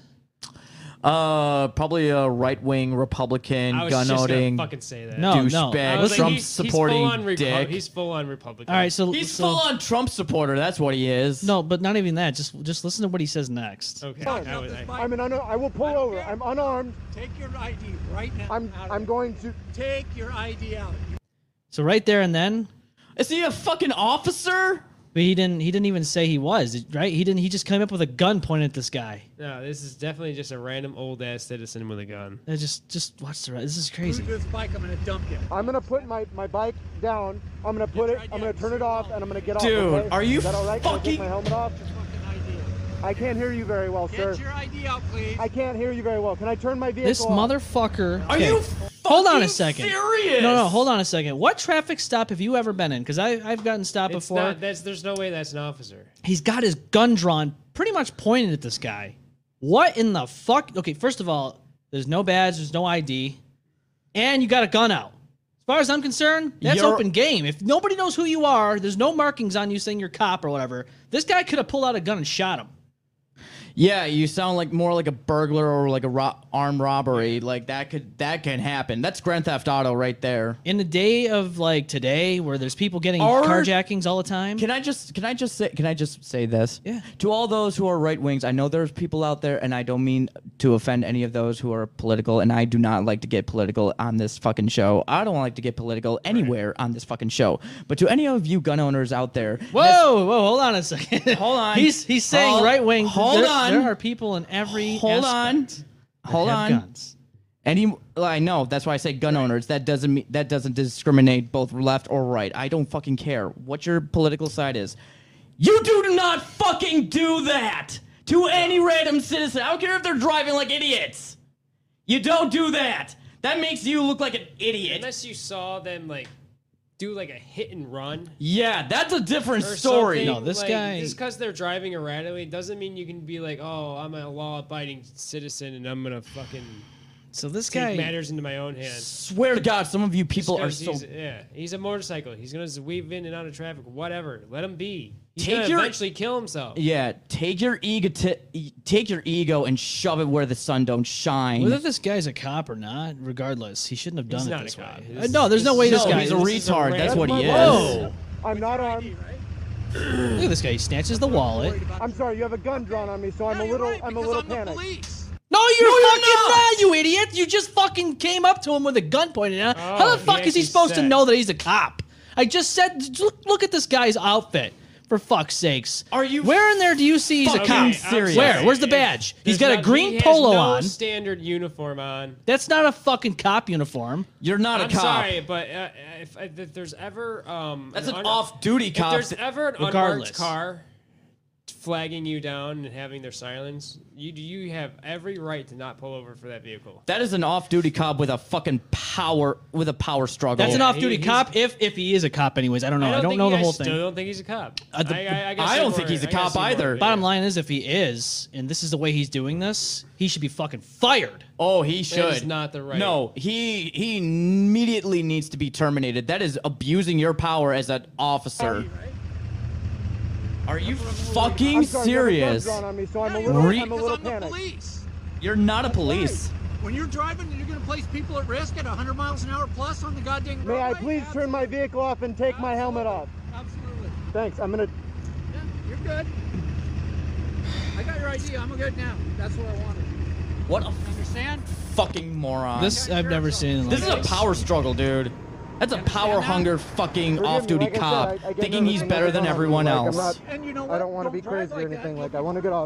Probably a right-wing Republican,
I was just
gun-owning
gonna fucking say that.
No,
douchebag,
I was like,
Trump
he's
supporting
full on
dick.
He's full on Republican.
All right, so
He's
so,
full-on Trump supporter. That's what he is.
No, but not even that. Just listen to what he says next.
Okay.
Fine.
I was- I-
I will pull over. I'm unarmed.
Take your ID right now.
I'm going to.
Take your ID out.
So right there and then,
Is he a fucking officer?
but he didn't even say he was right. He just came up with a gun pointed at this guy.
No, this is definitely just a random old ass citizen with a gun.
And just watch the rest. This is
Move
crazy.
this bike, I'm gonna dump you.
I'm gonna put my bike down. I'm gonna put it. I'm gonna turn it off, and I'm gonna get off.
Dude,
okay?
are you
Is that all right? Can I
fucking-
take my helmet off?
Your fucking ID.
I can't hear you very well, sir.
Get your ID out, please.
I can't hear you very well. Can I turn my vehicle
This
off?
motherfucker.
Are
Okay,
you
hold on a
fucking
second.
serious?
No, hold on a second. What traffic stop have you ever been in? Because I've gotten stopped
It's
before.
not, there's no way that's an officer.
He's got his gun drawn, pretty much pointed at this guy. What in the fuck? Okay, first of all, there's no badge, there's no ID, and you got a gun out. As far as I'm concerned, that's
You're-
open game. If nobody knows who you are, there's no markings on you saying you're a cop or whatever. This guy could have pulled out a gun and shot him.
Yeah, you sound like more like a burglar or like a armed robbery. Like that can happen. That's Grand Theft Auto right there.
In the day of like today, where there's people getting
Are-
carjackings all the time.
Can I just say this?
Yeah.
To all those who are right wings, I know there's people out there, and I don't mean to offend any of those who are political, and I do not like to get political on this fucking show. I don't like to get political anywhere on this fucking show. But to any of you gun owners out there,
Whoa, hold on a second.
Hold on.
He's saying
Hold-
right wing.
hold on.
There are people in every
hold on,
aspect
hold
that have
on.
guns.
I know that's why I say gun owners. That doesn't discriminate both left or right. I don't fucking care what your political side is. You do not fucking do that to any random citizen. I don't care if they're driving like idiots. You don't do that. That makes you look like an idiot.
Unless you saw them like do like a hit and run.
Yeah, that's a different
Or
story.
something,
No, this
like,
guy-
just because they're driving erratically doesn't mean you can be like, oh, I'm a law-abiding citizen and I'm gonna fucking
So this
take
guy,
matters into my own hands.
Swear to God, some of you people are
'Cause
so.
he's a motorcycle. He's gonna weave in and out of traffic. Whatever, let him be. He's
Take
gonna
your-
eventually kill himself.
Yeah, take your ego and shove it where the sun don't shine.
whether this guy's a cop or not, regardless, he shouldn't have done
He's
it
not
this
a cop.
way.
This-
No, there's no way this
No,
guy.
he's a
this is a
retard. That's what he is.
Whoa!
I'm not armed.
Look at this guy. He snatches the wallet.
I'm sorry, you have a gun drawn on me, so I'm a little panicked.
No, you're
you're
fucking
not.
not, you idiot! You just fucking came up to him with a gun pointed at him. How
Oh,
the
he
fuck is he
actually
supposed to
said-
know that he's a cop? I just said, look at this guy's outfit. For fuck's sakes.
Are you
Where in there do you see he's a
fucking
cop?
serious?
Where? Where's the badge? He's got a green polo
no
on.
standard uniform on.
That's not a fucking cop uniform.
You're not a
I'm
cop.
sorry, but if there's ever
That's
an
an off-duty
if
cop.
there's ever an
Regardless.
unmarked car flagging you down and having their silence, you have every right to not pull over for that vehicle.
That is an off-duty cop with a fucking power struggle.
That's an
Yeah,
off-duty
he's-
cop if he is a cop anyways. I don't know. I don't
think
know the
I
whole
still
thing.
don't think he's a cop.
Uh, the-
I gotta
I
see
don't
more-
think he's a
I gotta
cop
see more
either.
of it.
Bottom line is if he is, and this is the way he's doing this, he should be fucking fired.
Oh, he should.
That is not the right.
No, he immediately needs to be terminated. That is abusing your power as an officer. Are you fucking
I'm sorry,
serious?
you have a gun drawn on me, so I'm a
Re-
little panicked.
You're not a police.
When you're driving, you're going to place people at risk at 100 miles an hour plus on the goddamn roadway?
May I please turn my vehicle off and take my helmet off?
Absolutely.
Thanks. I'm gonna.
Yeah, you're good. I got your ID. I'm good now. That's what I wanted.
What a
Understand?
fucking moron.
This I've never seen.
This is a power struggle, dude. That's a power hunger fucking
Forgive me,
off-duty
like I said,
cop,
I get
thinking
nervous
he's
when
better
there's a
than
gun on me,
everyone
like, I'm
else.
not-
And you know what?
I don't want to be
drive
crazy or
like
anything.
that.
Like I want to get off.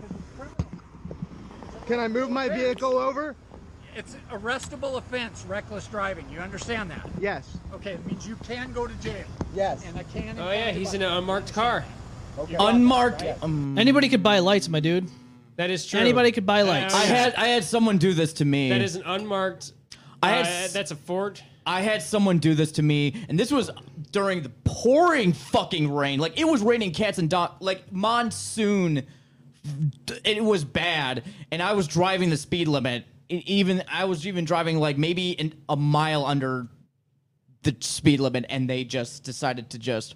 Can I move my vehicle over?
It's arrestable offense, reckless driving. You understand that?
Yes.
Okay, it means you can go to jail.
Yes.
And I can.
Oh yeah, he's in an unmarked car.
Okay.
Unmarked.
Anybody could buy lights, my dude.
That is true.
Anybody could buy lights.
I had someone do this to me.
That is an unmarked.
I had
that's a Ford.
I had someone do this to me, and this was during the pouring fucking rain. Like, it was raining cats and dogs. Like, monsoon. It was bad, and I was driving the speed limit. I was even driving, like, maybe a mile under the speed limit, and they just decided to just...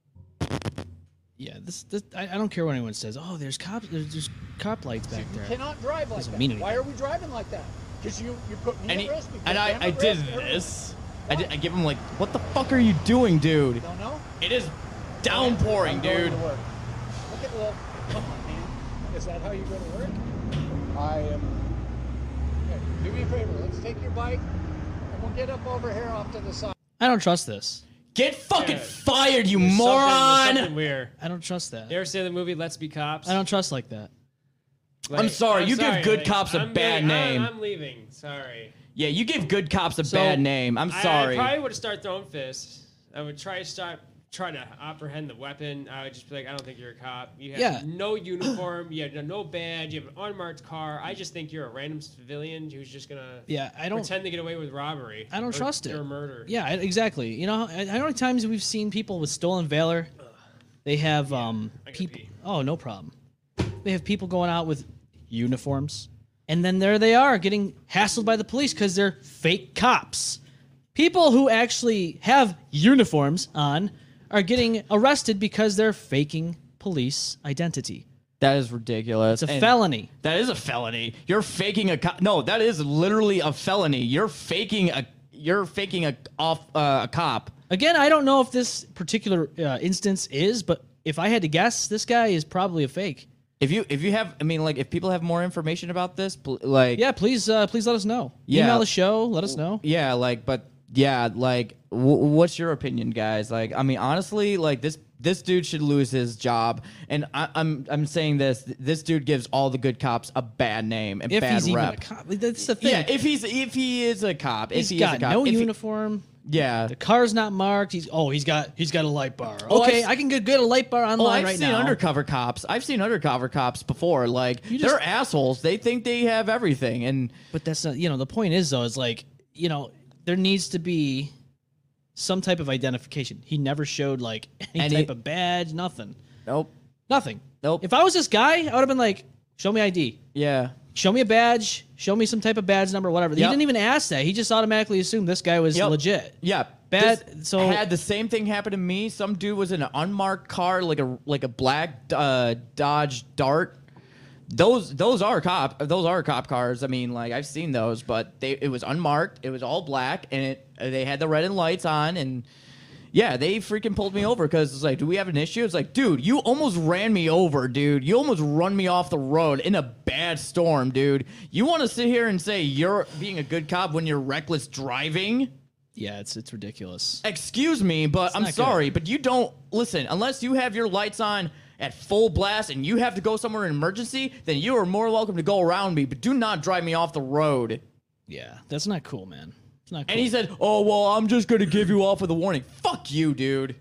Yeah, this I don't care what anyone says. Oh, there's cops. There's cop lights back
You
there.
cannot drive like
Doesn't
that.
mean anything.
Why are we driving like that? Because you put me
And,
at risk. you put
and
them
I
at
did
risk.
this. I give him, like, what the fuck are you doing, dude?
Don't know?
It is downpouring,
I'm going
dude.
to work.
Look at the. Come on, man. Is that how you go to work?
I am.
Okay, do me a favor. Let's take your bike and we'll get up over here off to the side.
I don't trust this.
Get fucking
Yeah.
fired, you
There's
moron!
something weird.
I don't trust that.
You ever see the movie Let's Be Cops?
I don't trust like that.
I'm sorry, you give good cops a
I'm
bad
leaving.
name.
I'm leaving. Sorry.
Yeah, you give good cops a
So,
bad name. I'm sorry.
I probably would start throwing fists. I would try to apprehend the weapon. I would just be like, I don't think you're a cop. You have
Yeah.
no uniform. You have no badge. You have an unmarked car. I just think you're a random civilian who's just gonna
Yeah, I don't.
pretend to get away with robbery.
I don't
or-
trust it.
Or murder.
Yeah, exactly. You know, how many times we've seen people with stolen valor? They have
gotta
people.
pee.
Oh, no problem. They have people going out with uniforms, and then there they are getting hassled by the police because they're fake cops. People who actually have uniforms on are getting arrested because they're faking police identity.
That is ridiculous.
It's a felony.
That is a felony. You're faking a cop. No, that is literally a felony. You're faking a cop.
Again, I don't know if this particular instance is, but if I had to guess, this guy is probably a fake.
If you have, I mean, like, if people have more information about this, like,
Yeah, please let us know.
Yeah.
Email the show, let us know.
yeah, like, but yeah, like, what's your opinion, guys? Like, I mean, honestly, like, this dude should lose his job, and I'm saying this dude gives all the good cops a bad name and
If
bad
he's even
rep.
a cop, that's the thing.
Yeah, if he is a cop,
He's
if he
got
is a cop,
no
if he-
uniform.
yeah.
The car's not marked. He's got a light bar.
Oh,
Okay,
I've-
I can get a light bar online
I've
right
seen
now.
undercover cops. I've seen undercover cops before. Like,
You just-
they're assholes. They think they have everything, and
But that's not, the point is though, is like, there needs to be some type of identification. He never showed like any type of badge, nothing. Nothing.
Nope.
If I was this guy, I would have been like, show me ID.
yeah.
Show me a badge. Show me some type of badge number, whatever. He
Yep.
didn't even ask that. He just automatically assumed this guy was
Yep.
legit.
Yeah,
Bad-
This
so-
had the same thing happen to me. Some dude was in an unmarked car, like a black Dodge Dart. Those are cop cars. I mean, like, I've seen those, but it was unmarked. It was all black, and they had the red and lights on, and yeah, they freaking pulled me over because it's like, do we have an issue? It's like, dude, you almost ran me over, dude. You almost run me off the road in a bad storm, dude. You want to sit here and say you're being a good cop when you're reckless driving?
Yeah, it's ridiculous.
Excuse me, but I'm
not
sorry, but you don't listen unless you have your lights on at full blast and you have to go somewhere in emergency, then you are more welcome to go around me, but do not drive me off the road.
Yeah, that's not cool, man. It's not cool.
And he said, "Oh, well, I'm just going to give you off with a warning." Fuck you, dude.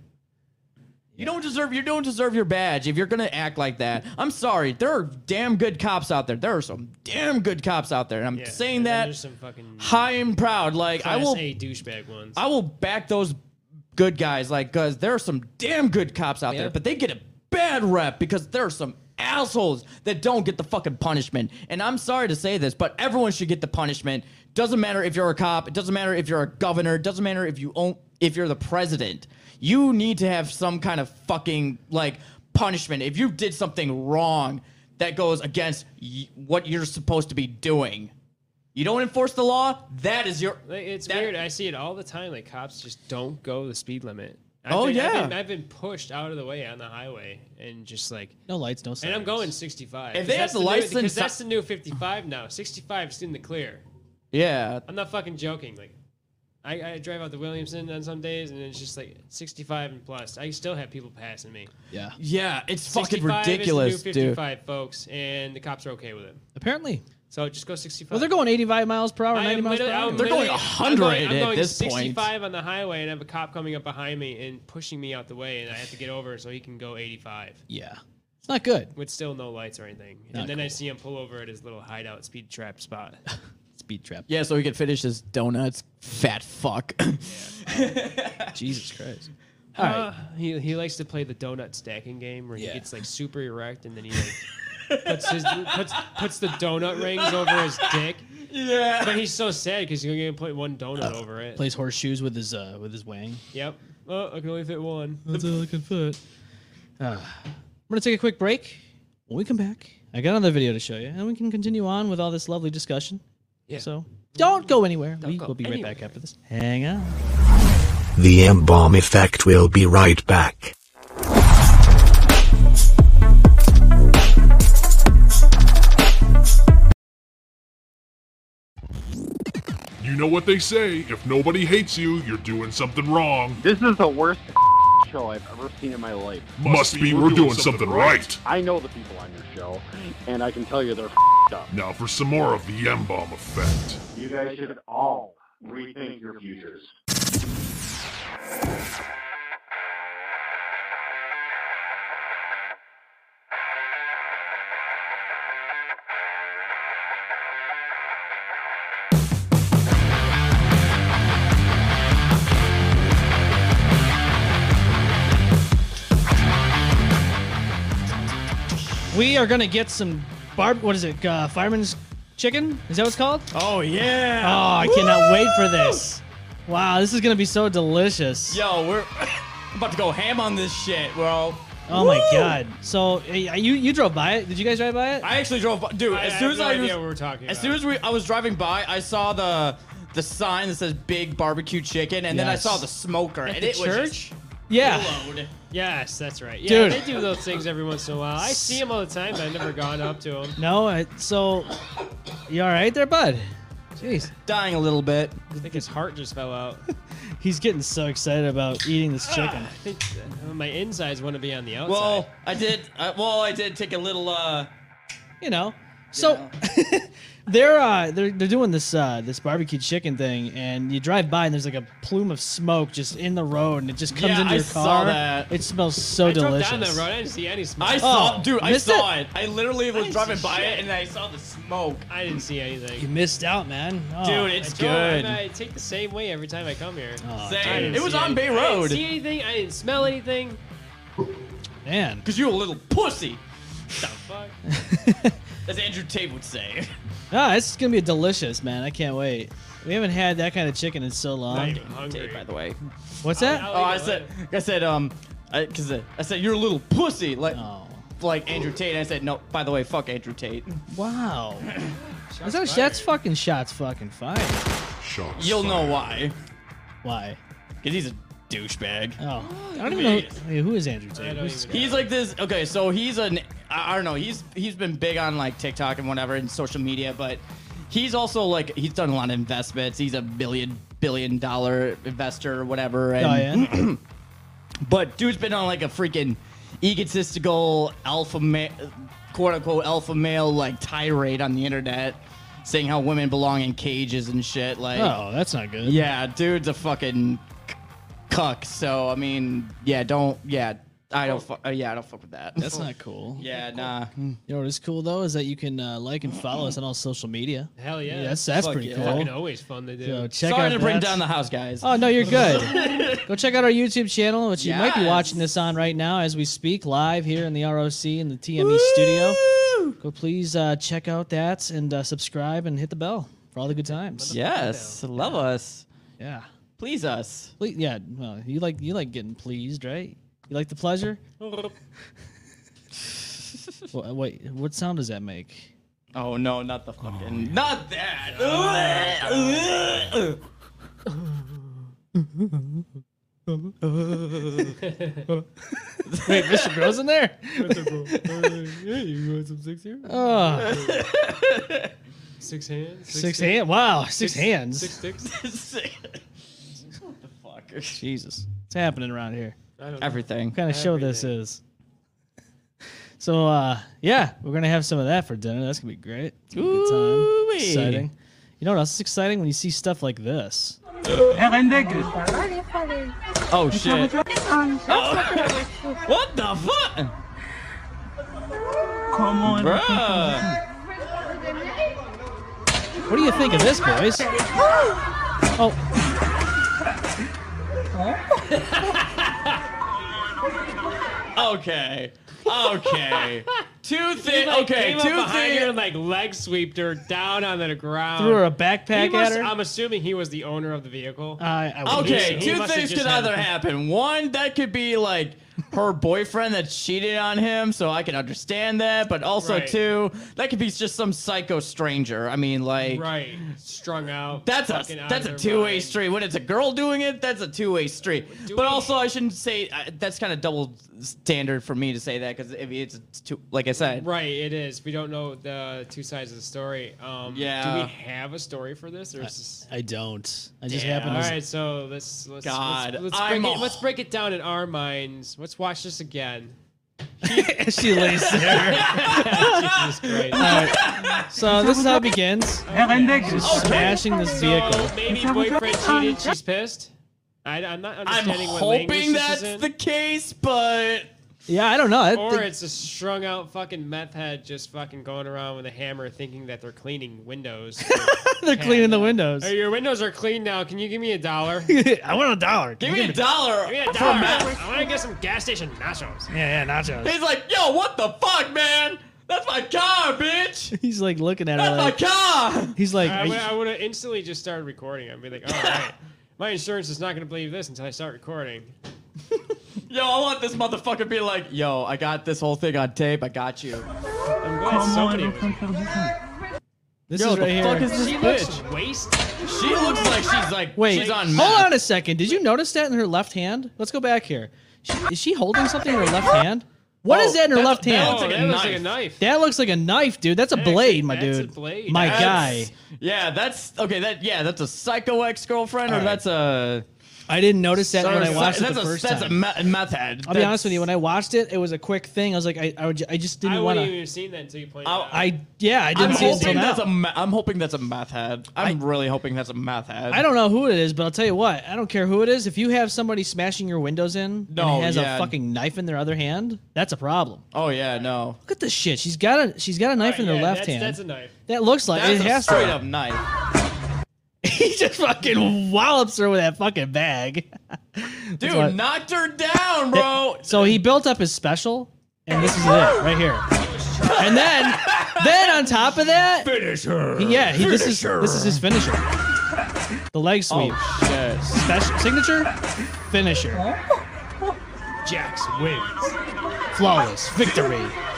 You don't deserve your badge if you're going to act like that. I'm sorry. There are damn good cops out there. There are some damn good cops out there, and I'm
Yeah,
saying
and then
that
there's some fucking
high and proud. Like,
Class A douchebag ones.
I will back those good guys, like, because there are some damn good cops out
Yeah.
there, but they get a bad rep because there are some assholes that don't get the fucking punishment. And I'm sorry to say this, but everyone should get the punishment. Doesn't matter if you're a cop. It doesn't matter if you're a governor. It doesn't matter if you're the president. You need to have some kind of fucking, like, punishment. If you did something wrong that goes against what you're supposed to be doing. You don't enforce the law, that is your...
Like, it's
that-
weird. I see it all the time. Like, cops just don't go the speed limit.
Yeah.
I've been pushed out of the way on the highway and just like,
no lights, no sirens.
and I'm going 65.
If they have the license-
because that's the new 55 now. 65 is in the clear.
Yeah.
I'm not fucking joking. Like, I drive out to Williamson on some days, and it's just like 65 and plus. I still have people passing me.
Yeah.
Yeah, it's fucking
65
ridiculous,
is the new
dude.
55, folks, and the cops are okay with it.
Apparently.
So just go 65.
Well, they're going 85 miles per hour,
I
90
am
miles per
literally-
hour.
I'm
They're going
literally-
100
I'm
at
going
this point.
65 on the highway and have a cop coming up behind me and pushing me out the way, and I have to get over so he can go 85
Yeah. It's not good.
with still no lights or anything.
Not
And then I
cool.
see him pull over at his little hideout speed trap spot.
Speed trap.
Yeah, so he could finish his donuts. Fat fuck.
Jesus Christ. All right.
He likes to play the donut stacking game where
Yeah.
he gets like super erect and then he like puts the donut rings over his dick.
Yeah.
But he's so sad because he's gonna put one donut over it.
Plays horseshoes with his wang.
Yep. Oh, I can only fit one.
That's all I can fit. We're gonna take a quick break. When we come back, I got another video to show you, and we can continue on with all this lovely discussion.
Yeah.
So don't go anywhere. We
go
will be right back
anywhere.
after this. Hang on.
The M-Bomb Effect will be right back.
You know what they say, if nobody hates you, you're doing something wrong.
This is the worst show I've ever seen in my life.
Must be we're doing something right.
I know the people on your show, and I can tell you they're up.
Now for some more of the M-Bomb Effect.
You guys should all rethink your futures.
We are gonna get some what is it? Fireman's chicken? Is that what it's called?
Oh, yeah.
Oh, I cannot wait for this. Wow, this is gonna be so delicious.
Yo, we're about to go ham on this shit, bro.
Oh my god. So you drove by it? Did you guys drive by it?
I actually drove by. Dude, as soon as
no
I
idea
was,
what we're talking
as
about.
soon as I was driving by, I saw the sign that says Big Barbecue Chicken, and then I
Yes.
saw the smoker.
At
and
the
it was
church?
just
Yeah.
pillowed.
Yes, that's right. Yeah,
Dude.
they do those things every once in a while. I see them all the time, but I've never gone up to them.
No. So you all right there, bud? Jeez.
Dying a little bit.
I think his heart just fell out.
He's getting so excited about eating this chicken.
I think my insides want to be on the outside.
Well, I did take a little.
You know. So they're doing this this barbecue chicken thing, and you drive by and there's like a plume of smoke just in the road, and it just comes
Yeah,
into
I
your
saw
car.
that.
It smells so
I
delicious.
drove down that road. I didn't see any smoke.
I saw,
Oh,
dude. I
missed
saw it. I literally was
didn't
driving
see
by
shit.
it, and I saw the smoke.
I didn't see
You
anything.
missed out, man. Oh.
Dude, it's
I drove-
good.
I take the same way every time I come here.
Oh,
Same.
I didn't
It was
see
on
any-
Bay
I didn't
Road.
see anything. I didn't smell anything.
man.
Cause you a little pussy,
The fuck?
as Andrew Tate would say.
Ah, this is gonna be delicious, man. I can't wait. We haven't had that kind of chicken in so
I'm
long.
not even hungry.
Tate, by the way.
What's that?
I'll
Oh,
eat
I
it
said,
later.
I said you're a little pussy, like
Oh.
Andrew Tate. And I said no. By the way, fuck Andrew Tate.
Wow.
Shots
That's
fired.
fucking shots fucking fired.
Shots
You'll know
fired.
why.
Why?
Cause he's a douchebag.
Oh, I don't even know who is Andrew Tate.
I don't
Who's-
even
He's like this. Okay, so he's I don't know. He's been big on like TikTok and whatever and social media, but he's also like he's done a lot of investments. He's a billion dollar investor or whatever. And,
Oh yeah.
But dude's been on like a freaking egotistical quote unquote alpha male like tirade on the internet, saying how women belong in cages and shit. Like,
Oh, that's not good.
yeah, dude's a fucking cuck. So I mean, I don't fuck with that.
That's not cool.
Yeah, nah.
You know what is cool though is that you can like and follow us on all social media.
Hell yeah.
Yeah, that's
Fuck
pretty
yeah.
cool.
fucking always fun to do.
So check
Sorry
out
to bring
that.
down the house, guys.
Oh no, you're good. Go check out our YouTube channel, which you might be
Yes.
watching this on right now as we speak live here in the ROC in the TME studio. Go please check out that and subscribe and hit the bell for all the good times.
Yes, love us,
Yeah.
please us.
Please, yeah. Well, you like getting pleased, right? You like the pleasure? Wait, what sound does that make?
Oh no, not the fucking, not that.
Wait, Mr. Bros in there?
You want some six here?
Oh,
6 hands?
six hands. Wow, six hands.
6 sticks?
What the fuck?
Jesus, what's happening around here?
I don't know.
Everything.
What kind of show this is? So, yeah, we're gonna have some of that for dinner. That's gonna be great. It's gonna be a good time.
Ooh-wee.
Exciting. You know what else is exciting? When you see stuff like this.
Oh shit. What the fuck? Come on, bruh.
What do you think of this, boys? Oh,
Okay. Okay. Two things.
He, like,
Okay,
came up
two
behind her
things.
and like leg sweeped her down on the ground.
threw her a
He
backpack
must-
at her.
I'm assuming he was the owner of the vehicle.
I would
Okay,
think
He
two
must have
things
just
could
had-
either happen. One, that could be like her boyfriend that cheated on him, so I can understand that. But also,
Right.
two, that could be just some psycho stranger. I mean, like,
Right. Strung out.
that's
fucking
a
out
that's
of
a
their
two-way
mind.
street. When it's a girl doing it, that's a two-way street.
Do
But
we-
also, I shouldn't say that's kind of double standard for me to say that because if it's two, like I said,
Right, it is. We don't know the two sides of the story.
Yeah.
Do we have a story for this, or is this?
I don't. I just
Yeah.
happen
All
to.
right, so let's
God,
let's break it down in our minds. Let's watch this again.
She lays there.
Jesus Christ.
All right. So this is how it begins. She's smashing this vehicle.
So maybe boyfriend cheated. She's pissed. I'm not
I'm
understanding what language
hoping
this
that's
is in.
the case, but
Yeah, I don't know. I
Or
think-
it's a strung out fucking meth head just fucking going around with a hammer thinking that they're cleaning windows.
they're cleaning the windows.
Hey, your windows are clean now. Can you give me $1?
I want $1.
give me $1
Give me $1.
for meth.
I want to get some gas station nachos.
Yeah, nachos.
He's like, yo, what the fuck, man? That's my car, bitch.
He's like looking at her
That's my
like.
car.
He's like.
I
"Are you-"
would have instantly just started recording. I'd be like, all right. My insurance is not going to believe this until I start recording.
Yo, I want this motherfucker to be like, yo, I got this whole thing on tape. I got you.
I'm glad somebody was.
This
Yo,
is
the
right here.
fuck is this
She
bitch?
looks wasted.
She looks like she's like,
Wait,
she's on
hold
meth.
on a second. Did you notice that in her left hand? Let's go back here. Is she holding something in her left hand? What is that in her left hand?
Oh, that looks like a knife.
That looks like a knife, dude. That's a blade, my
That's
dude.
a blade.
My
That's-
guy.
Yeah, that's okay. That's a psycho ex-girlfriend, or
All right.
that's a.
I didn't notice that when I watched it
that's
the
a,
first
that's
time.
a meth head.
I'll be honest with you. When I watched it, it was a quick thing. I was like, I just didn't
I
want
wouldn't
to.
even have seen that until you pointed it out.
I
I'm
didn't see it until
hoping
now.
I'm hoping that's a meth head. I'm really hoping that's a meth head.
I don't know who it is, but I'll tell you what. I don't care who it is. If you have somebody smashing your windows in
No,
and has
yeah.
a fucking knife in their other hand, that's a problem.
Oh yeah, no.
Look at this shit. She's got a knife in her
Yeah,
left
that's,
hand.
That's a knife.
That looks like
That's
it
a
has
straight
to.
up knife.
He just fucking wallops her with that fucking bag.
Dude,
what-
knocked her down, bro.
So he built up his special, and this is it right here. And then on top of that,
Finish her.
this is his finisher. The leg sweep,
Oh shit.
special signature, finisher,
Jax wins.
flawless victory.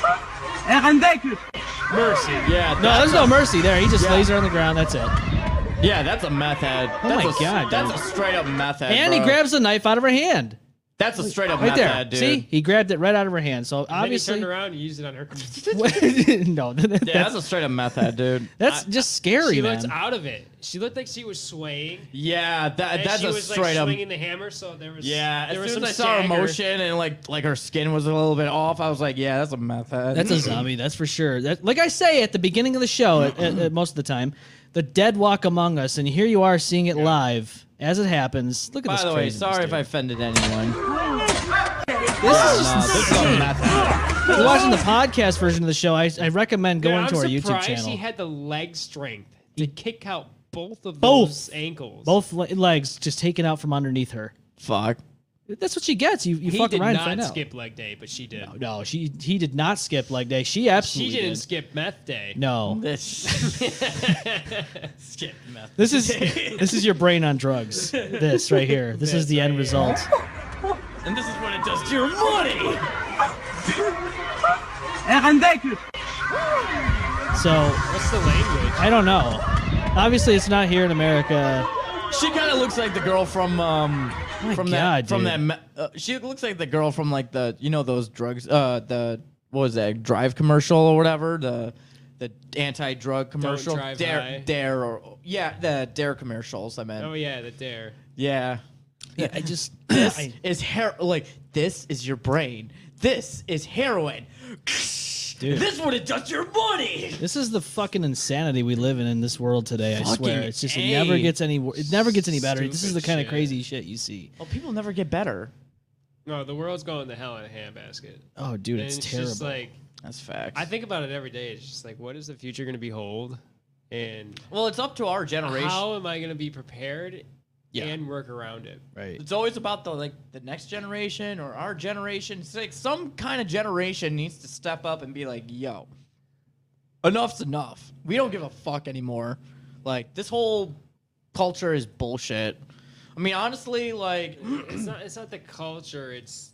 Mercy.
Yeah.
No, there's no mercy there. He just lays her on the ground. That's it.
Yeah, that's a meth head.
Oh
That's
my
a,
God,
That's
dude.
a straight up meth head.
And he
bro.
grabs the knife out of her hand.
That's a straight up
Right
meth
there.
head, dude.
See? He grabbed it right out of her hand. So
And then he
obviously.
turned around and used it on her.
No,
Yeah, that's
that's,
a straight up meth head, dude.
that's just scary,
She
man.
looked out of it. She looked like she was swaying.
Yeah,
And
that's
she
a
was
straight
like
up.
swinging the hammer, so there was.
Yeah,
there was
as soon
some
as I saw her
stagger.
motion and like her skin was a little bit off, I was like, yeah, that's a meth head.
That's a zombie, that's for sure. That, like I say at the beginning of the show, at most of the time, the dead walk among us, and here you are seeing it live as it happens. Look at
By
this.
the way,
craziness,
sorry if
dude.
I offended anyone.
This is just
No, this is a meth head.
If you're watching the podcast version of the show, I recommend
Dude,
going
I'm
to our YouTube
surprised
channel.
he had the leg strength to kick out both of
Both.
those ankles.
Both legs just taken out from underneath her.
Fuck.
That's what she gets. You
He
fuck
did
around and
not
find out.
skip leg day, but she did.
No, he did not skip leg day. She
She
absolutely
didn't
did.
skip meth day.
No.
This skip meth.
This is your brain on drugs. This right here. This is the end result.
And this is what it does to your money.
So
What's the language?
I don't know. Obviously, it's not here in America.
She kind of looks like the girl from from
God,
that from
dude.
that. She looks like the girl from like the those drugs. The what was that Drive commercial or whatever the anti-drug commercial.
drive
Dare
high.
Dare or yeah the Dare commercials. I meant
Oh yeah, the dare.
yeah.
Yeah, I just
This
I-
is like this is your brain. This is heroin.
Dude.
This would have done your money.
this is the fucking insanity we live in this world today. I swear,
Fucking
it's just
A.
it never gets any better. This is the
Stupid
kind of
shit.
crazy shit you see.
Well, people never get better.
No, the world's going to hell in a handbasket.
Oh, dude,
And
it's
it's
terrible.
just like
That's facts.
I think about it every day. It's just like, what is the future going to behold? And
well, it's up to our generation.
how am I going to be prepared
Yeah.
and work around it?
right.
It's always about the next generation or our generation. It's like some kind of generation needs to step up and be like, "Yo, enough's enough. We don't give a fuck anymore. Like this whole culture is bullshit." I mean, honestly, like
It's not the culture. It's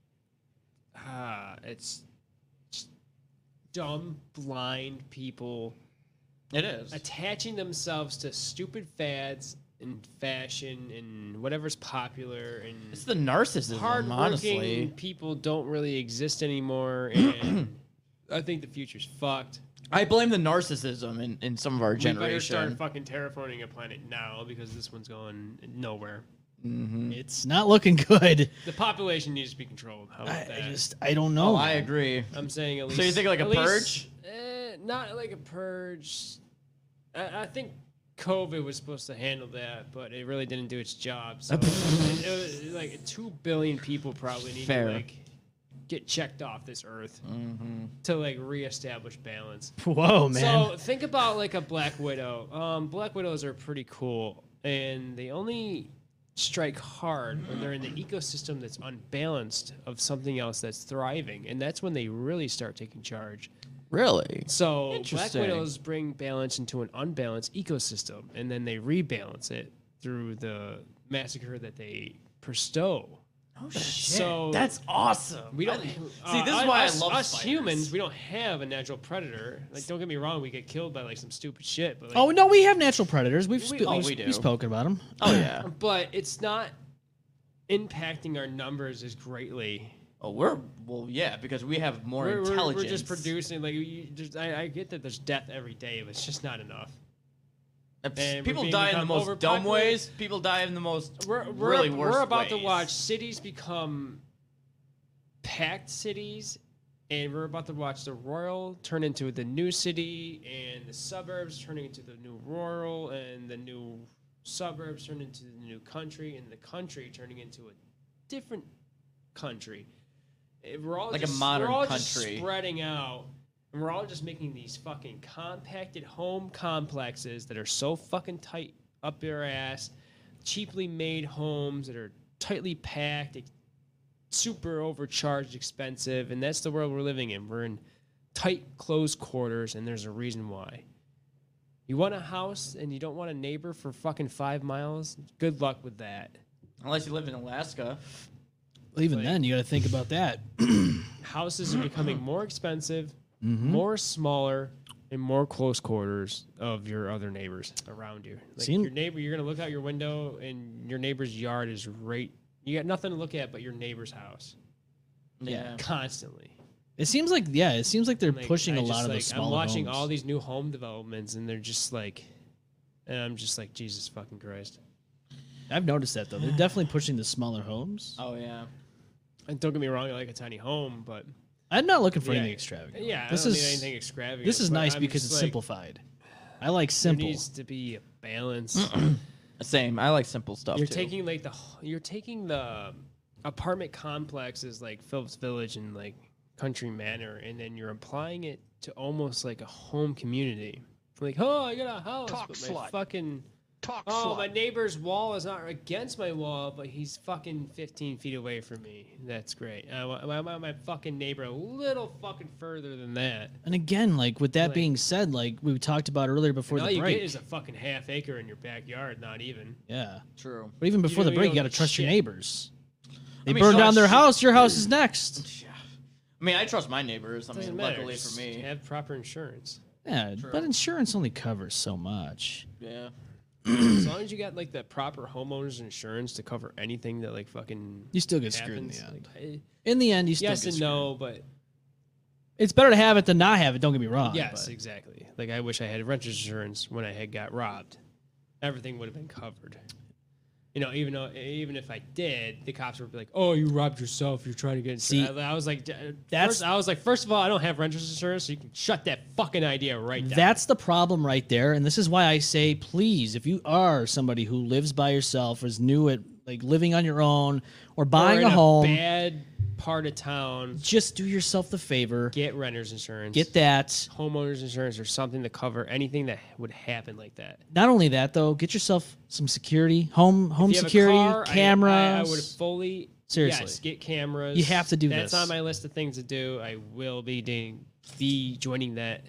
just dumb, blind people
it is.
attaching themselves to stupid fads and fashion and whatever's popular and
It's the narcissism,
hardworking
honestly.
people don't really exist anymore, and I think the future's fucked.
I blame the narcissism in some of our
We better
generation.
start fucking terraforming a planet now because this one's going nowhere.
It's not looking good.
The population needs to be controlled. How about that?
I don't know.
Oh, I agree.
I'm saying at least.
So you think like a
at least-
purge?
Not like a purge. I think COVID was supposed to handle that, but it really didn't do its job. So it was like 2 billion people probably need
Fair.
to like get checked off this earth to like reestablish balance.
Whoa, man.
So think about like a Black Widow. Black Widows are pretty cool, and they only strike hard when they're in the ecosystem that's unbalanced of something else that's thriving, and that's when they really start taking charge.
Really?
So Black
Interesting.
Widows bring balance into an unbalanced ecosystem, and then they rebalance it through the massacre that they bestow.
Oh shit!
So
that's awesome.
We don't
see. This is why
us,
I love
us
spiders.
humans. We don't have a natural predator. Like, don't get me wrong, we get killed by like some stupid shit. But like,
Oh no, we have natural predators. We've
We
we've
do.
spoken about them.
Oh yeah.
but it's not impacting our numbers as greatly.
Oh, yeah, because we have more intelligence.
We're just producing like I get that there's death every day, but it's just not enough. And
People
we're
die in the
become
most dumb
overpopulated.
ways. People die in the most really worst
We're about to
ways.
watch cities become packed cities, and we're about to watch the rural turn into the new city, and the suburbs turning into the new rural, and the new suburbs turn into the new country, and the country turning into a different country. We're all
Like
just,
a modern
we're all just
country.
spreading out. And we're all just making these fucking compacted home complexes that are so fucking tight up your ass, cheaply made homes that are tightly packed, super overcharged, expensive, and that's the world we're living in. We're in tight, closed quarters, and there's a reason why. You want a house and you don't want a neighbor for fucking 5 miles? Good luck with that.
Unless you live in Alaska.
Well, even then, you got to think about that.
Houses are becoming more expensive,
Mm-hmm.
more smaller, and more close quarters of your other neighbors around you. Like your neighbor, you're gonna look out your window, and your neighbor's yard is right. You got nothing to look at but your neighbor's house.
Yeah.
Constantly.
It seems like they're
Like,
pushing
I
a
just,
lot of
like,
the smaller
I'm watching
homes.
all these new home developments, and they're just like, and I'm just like, Jesus fucking Christ.
I've noticed that though. They're definitely pushing the smaller homes.
Oh yeah.
And don't get me wrong, I like a tiny home, but
I'm not looking for
Yeah.
anything extravagant.
Yeah,
this
I don't
is
need anything extravagant.
This is
but
nice
I'm
because
just
it's
like,
simplified. I like
There
simple.
needs to be a balance.
Same. I like simple stuff
You're
too.
taking like the apartment complexes like Phillips Village and like Country Manor, and then you're applying it to almost like a home community. Like, oh, I got a house, but my fucking my neighbor's wall is not against my wall, but he's fucking 15 feet away from me. That's great. I want my fucking neighbor a little fucking further than that.
And again, like with that
Like-
being said, like we talked about earlier before
And all
the
you
break.
get is a fucking half acre in your backyard, not even.
Yeah.
True.
But even before
You
the
know,
break,
you
you
don't
got to trust your
shit.
neighbors. They
I mean,
burn
so
down their
shit-
house. Your house is next.
I mean, I trust my neighbors. I
Doesn't
mean,
matter.
luckily
Just
for me.
have proper insurance.
Yeah, but insurance only covers so much.
Yeah.
As long as you got like the proper homeowners insurance to cover anything that like fucking
You still get screwed in the
happens,
end.
like,
In the end, you still
yes
get
and no, but
It's better to have it than not have it. Don't get me wrong.
yes,
but-
exactly. Like I wish I had renter's insurance when I had got robbed. Everything would have been covered. You know, even if I did, the cops would be like, "Oh, you robbed yourself. You're trying to get."
See,
I was like,
that's-
first of all, I don't have renter's insurance, so you can shut that fucking idea right down.
That's the problem right there, and this is why I say, please, if you are somebody who lives by yourself, or is new at like living on your own, or buying
Or in
a home,
bad part of town,
just do yourself the favor.
get renter's insurance.
Get that.
homeowner's insurance or something to cover anything that would happen like that.
Not only that, though, get yourself some security, home
If you have a
security,
car,
cameras.
I would fully
Seriously.
yes, get cameras.
You have to do
That's
this.
on my list of things to do. I will be joining that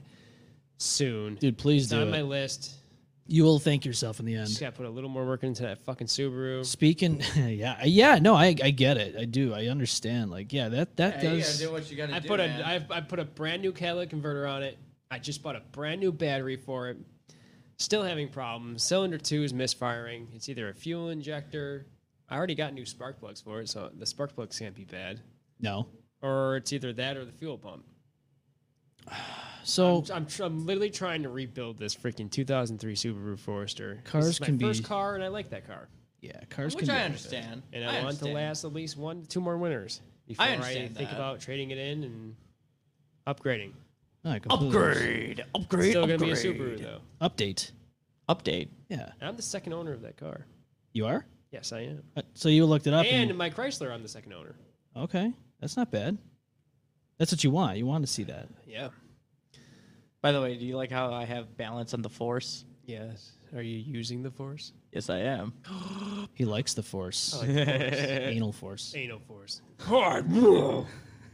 soon.
Dude, please
It's
do
on
it.
my list.
You will thank yourself in the
Just
end.
gotta put a little more work into that fucking Subaru.
Speaking, yeah, no, I get it. I do. I understand. Like, yeah, that
Yeah, you
does.
gotta do what you gotta
I
do.
put
man.
I put a brand new catalytic converter on it. I just bought a brand new battery for it. Still having problems. Cylinder 2 is misfiring. It's either a fuel injector. I already got new spark plugs for it, so the spark plugs can't be bad.
No.
Or it's either that or the fuel pump.
So
I'm literally trying to rebuild this freaking 2003 Subaru Forester.
Cars
This is my
can be-
first car, and I like that car.
yeah, cars
Which
can
I
be
understand.
And I, want it
understand.
to last at least 1 to 2 more winters before I
understand
think
that.
about trading it in and upgrading.
No, I completely
Upgrade. Upgrade.
Still gonna be a
upgrade.
Subaru though.
update.
Update.
Yeah,
And I'm the second owner of that car.
you are.
Yes, I am.
So you looked it up.
And my Chrysler, I'm the second owner.
Okay, that's not bad. That's what you want. You want to see that.
Yeah.
By the way, do you like how I have balance on the force?
Yes. Are you using the Force?
Yes, I am.
He likes the force.
I like the Force.
Anal force.
Anal Force.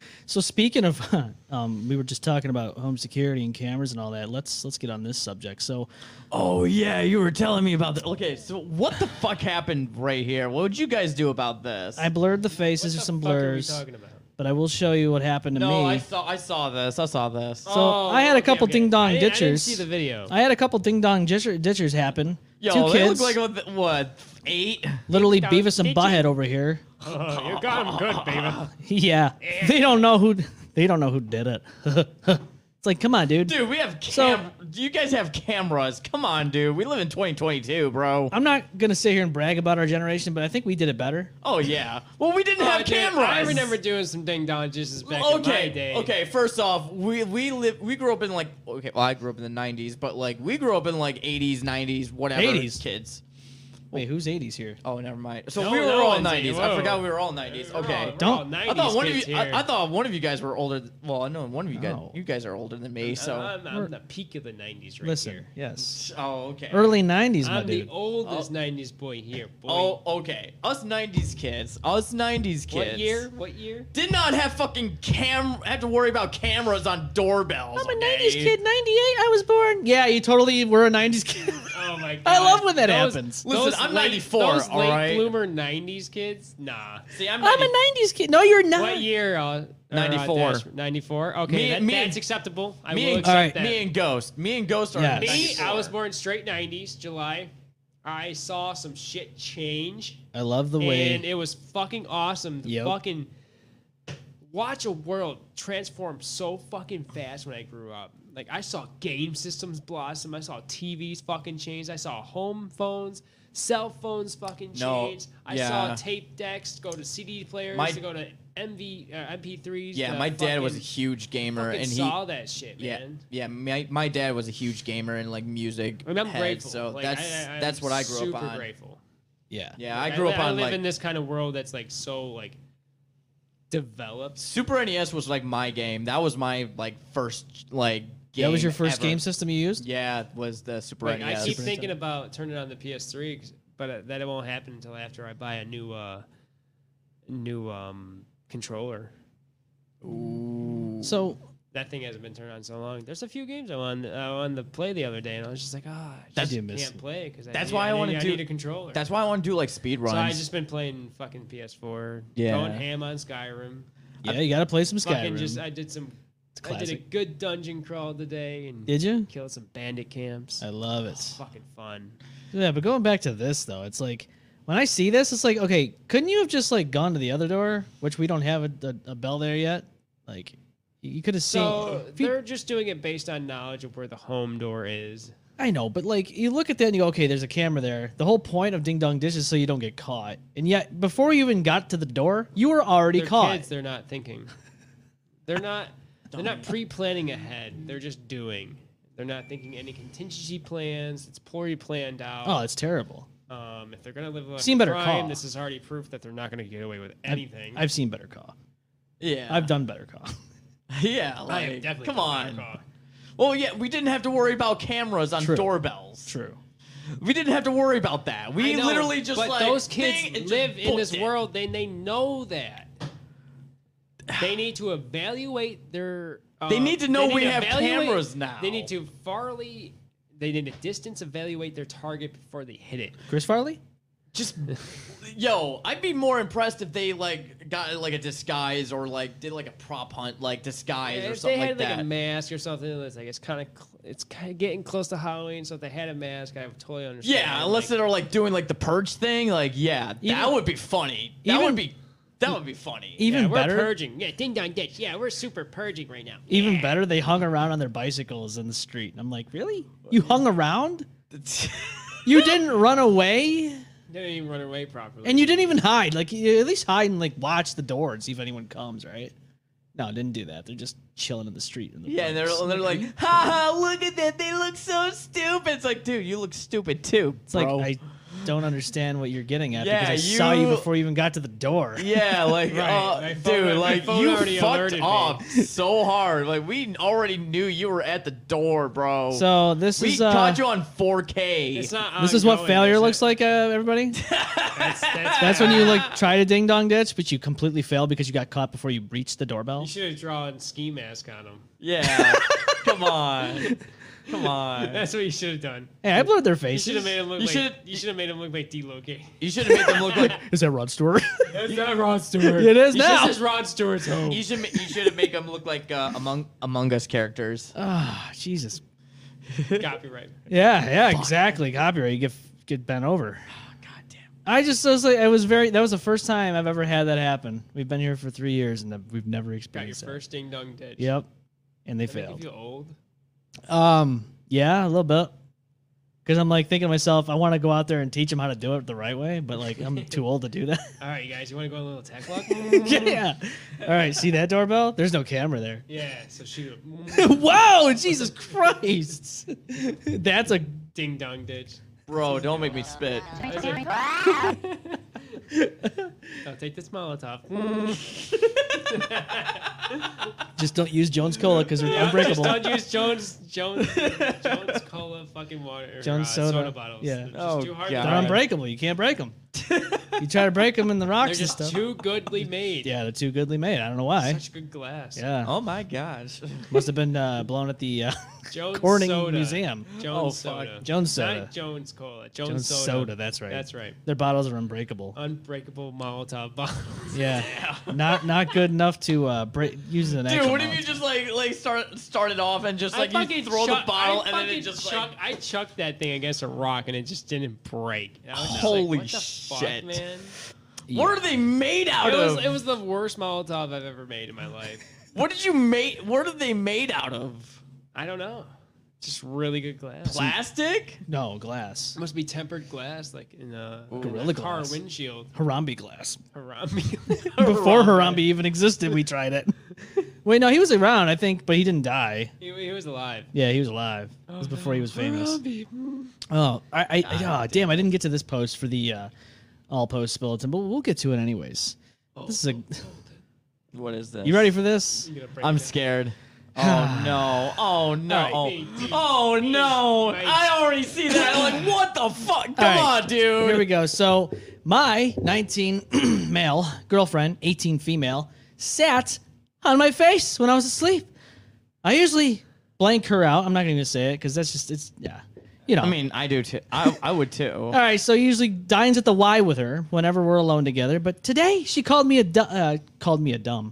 So speaking of, we were just talking about home security and cameras and all that. Let's get on this subject. So,
Oh yeah, you were telling me about that. Okay, so what the fuck happened right here? What would you guys do about this?
I blurred the faces.
What
There's some
the fuck are we
blurs,
talking about?
but I will show you what happened to me.
I saw this. I saw this.
So I had a couple ding dong
I didn't
ditchers.
see the video.
I had a couple ding dong ditchers happen.
Yo,
Two
they
kids,
look like what 8?
literally
Ding dong
Beavis and
ditcher.
Butthead over here.
Oh, you got him good, baby.
Yeah, they don't know who did it. It's like, come on, dude.
Dude, we have you guys have cameras. Come on, dude. We live in 2022, bro.
I'm not gonna sit here and brag about our generation, but I think we did it better.
Oh yeah. Well, we didn't have
Dude,
cameras.
I remember doing some ding dong just back in my day.
Okay. First off, we grew up in like I grew up in the 90s, but like we grew up in like 80s, 90s, whatever.
80s?
Kids.
Wait, who's 80s here?
Oh, never mind. So
No,
we were
no
all
one's
90s.
whoa.
I forgot we were all 90s. Okay.
We're all
Don't-
90s
I thought one of
kids
you.
here.
I thought one of you guys were older. Well, I know one of you guys.
No.
You guys are older than me. So.
I'm the peak of the 90s right
Listen,
here.
yes,
Oh, okay.
early 90s, my
I'm the
dude.
oldest 90s boy here. Boy.
Oh, okay. Us 90s kids. Us 90s kids.
What year? What year?
Did not have fucking have to worry about cameras on doorbells.
I'm a
okay?
90s kid. 98, I was born. Yeah, you totally were a 90s kid.
Oh my god.
I love when that
Those-
happens.
Listen,
those
I'm
late-
94,
Those
all
late
right?
bloomer 90s kids? Nah.
See, I'm
I'm a 90s kid. No, you're not.
What year?
94.
94. Okay,
Me-
that's acceptable. I
me
will
and,
accept
Alright.
that.
me and Ghost are
Yes.
Me,
94.
I was born straight 90s, July. I saw some shit change,
I love the
and
way.
it was fucking awesome. To
Yep.
fucking watch a world transform so fucking fast when I grew up. Like, I saw game systems blossom. I saw TVs fucking change. I saw home phones, cell phones fucking
No,
change. I
yeah.
saw tape decks go to CD players,
My-
to go to MP3s.
Yeah,
to
my dad was a
fucking-
huge gamer,
fucking
and he
saw that shit,
yeah
man.
yeah my dad was a huge gamer and like music.
I mean, I'm
head,
grateful.
So
Like, I'm
that's what I grew
super
up on.
Grateful.
Yeah.
Yeah, I grew up
I
on
live
like
in this kind of world that's like so like developed.
Super NES was like my game. That was my like first like game.
That was your first
ever.
game system you used?
Yeah, it was the Super
Like,
NES.
I keep thinking about turning on the PS3, but that it won't happen until after I buy a new controller.
So
That thing hasn't been turned on so long. There's a few games I wanted to play the other day, and I was just like, I
That's-
just
You miss
can't play because
That's why I wanna do-
need a controller.
That's why I want to do like speed runs.
so I just been playing fucking PS4,
Yeah.
going ham on Skyrim.
yeah, you gotta play some
Fucking
Skyrim.
I did some. I did a
classic.
good dungeon crawl today and
Did you?
killed some bandit camps.
I love it.
Fucking fun.
Yeah, but going back to this though, it's like when I see this, it's like, okay, couldn't you have just like gone to the other door, which we don't have a bell there yet? Like, you could have seen.
So
if you-
they're just doing it based on knowledge of where the home door is.
I know, but like you look at that and you go, okay, there's a camera there. The whole point of Ding Dong Dish is so you don't get caught. And yet, before you even got to the door, you were already
They're
caught.
kids, they're not thinking. They're not. They're not pre-planning ahead. They're just doing. They're not thinking any contingency plans. It's poorly planned out.
Oh, it's terrible.
If they're gonna live like
Seen Better
crime,
Call.
this is already proof that they're not gonna get away with anything.
I've seen Better Call.
yeah,
I've done Better Call.
yeah.
I have
Like,
definitely
come
done Better
on.
Call.
Well, yeah, we didn't have to worry about cameras on
True.
doorbells.
True.
We didn't have to worry about that. We
I know,
literally just
but
like
those
ding,
kids
and
live
just
in this
booked it.
world. They know that. They need to evaluate their.
They need to know
they
we
need to
have
evaluate-
cameras now.
They need to They need to distance evaluate their target before they hit it.
Chris Farley?
Just, yo, I'd be more impressed if they like got like a disguise or like did like a prop hunt like disguise or
If
something
they had
like
like
that.
a mask or something, it's like it's kind of getting close to Halloween. So if they had a mask, I would totally understand.
Yeah, unless they're like doing like the purge thing, like that would be funny. That would be funny.
Even
yeah, we're
better.
purging. Yeah, ding dong ditch. Yeah, we're super purging right now.
Even better, they hung around on their bicycles in the street. And I'm like, really? You hung around? You didn't run away?
They didn't even run away properly.
And you didn't even hide. Like, you at least hide and like watch the door and see if anyone comes, right? No, didn't do that. They're just chilling in the street. In the
Yeah, and
bikes.
they're like, ha ha, look at that. They look so stupid. It's like, dude, you look stupid too.
It's like,
bro.
don't understand what you're getting at
Yeah,
because I saw you
you-
before you even got to the door.
Yeah, like,
My phone-
dude,
my
like
phone
you
already
fucked
alerted me.
up so hard. Like we already knew you were at the door, bro.
So this
we
is
caught you on 4K.
It's not.
this is what
ongoing,
failure
is
looks
it?
like, everybody.
That's
That's when you like try to ding dong ditch, but you completely fail because you got caught before you reached the doorbell.
You should have drawn ski mask on him.
Yeah, come on, come on.
That's what you should have done.
Hey, I blurred their
You
faces.
should have made him look
You
like.
should-
You should have made him look like D-Locate.
You should have made them look like.
Is that Rod Stewart?
That's not Rod Stewart.
It is
This
now.
is Rod Stewart's home.
You should have make them look like Among Us characters.
Ah, Jesus.
Copyright.
Yeah, exactly. Copyright. You get bent over.
God damn.
I was like, that was the first time I've ever had that happen. We've been here for 3 years and we've never
Got your
experienced that.
first ding dong ditch.
Yep. And they
Does that make
failed.
you feel old?
Yeah, a little bit. Because I'm like thinking to myself, I want to go out there and teach them how to do it the right way, but like I'm too old to do that.
All right, you guys, you want to go on a little tech walk?
Yeah. All right, see that doorbell? There's no camera there.
Yeah, so shoot.
Whoa, Jesus Christ. That's a
Ding dong ditch.
Bro, don't make me spit.
Oh, take this Molotov.
just don't use Jones Cola because they're
Just
unbreakable.
don't use Jones Cola fucking water.
Jones
soda.
soda.
Bottles.
Yeah.
They're just
Oh,
too hard
God.
to
They're
break.
unbreakable. You can't break them. You try to break them in the
They're
rocks and
just
stuff.
too goodly made.
Yeah, they're too goodly made. I don't know why.
Such good glass.
Yeah.
Oh my gosh.
Must have been blown at the
Jones
Corning
soda.
Museum.
Jones
Oh, fuck.
soda.
Jones soda.
Not Jones Cola. Jones,
Jones
soda.
soda. That's right.
That's right.
Their bottles are unbreakable.
Unbreakable Molotov bottles.
Yeah. Not good enough to use an actual
Dude, what if you
Molotov.
just started off and just like you throw the bottle and then it just like
I chucked that thing against a rock and it just didn't break. I was just
Holy
like, what the fuck,
shit.
man?
what are they made out of?
It was the worst Molotov I've ever made in my life.
What did you make? What are they made out of?
I don't know. Just really good glass.
Plastic?
No, glass.
It must be tempered glass, like in a
Gorilla
car
Glass.
windshield.
Harambe glass.
Harambe.
Before Harambe even existed, we tried it. Wait, no, he was around, I think, but he didn't die.
He was alive.
Yeah, he was alive. It was before he was famous.
Harambe.
Oh, damn! I didn't get to this post for the all post bulletin, but we'll get to it anyways. This is a.
What is this?
You ready for this?
I'm gonna break
I'm
it.
scared. Oh no! Oh no!
All right, dude.
Oh no!
Nice.
I already see that. I'm like, what the fuck? Come
right.
on, dude.
Here we go. So my 19 male girlfriend, 18 female, sat on my face when I was asleep. I usually blank her out. I'm not going to say it because that's just you know.
I mean, I do too. I would too.
All right, so usually dines at the Y with her whenever we're alone together. But today she called me dumb. Called me dumb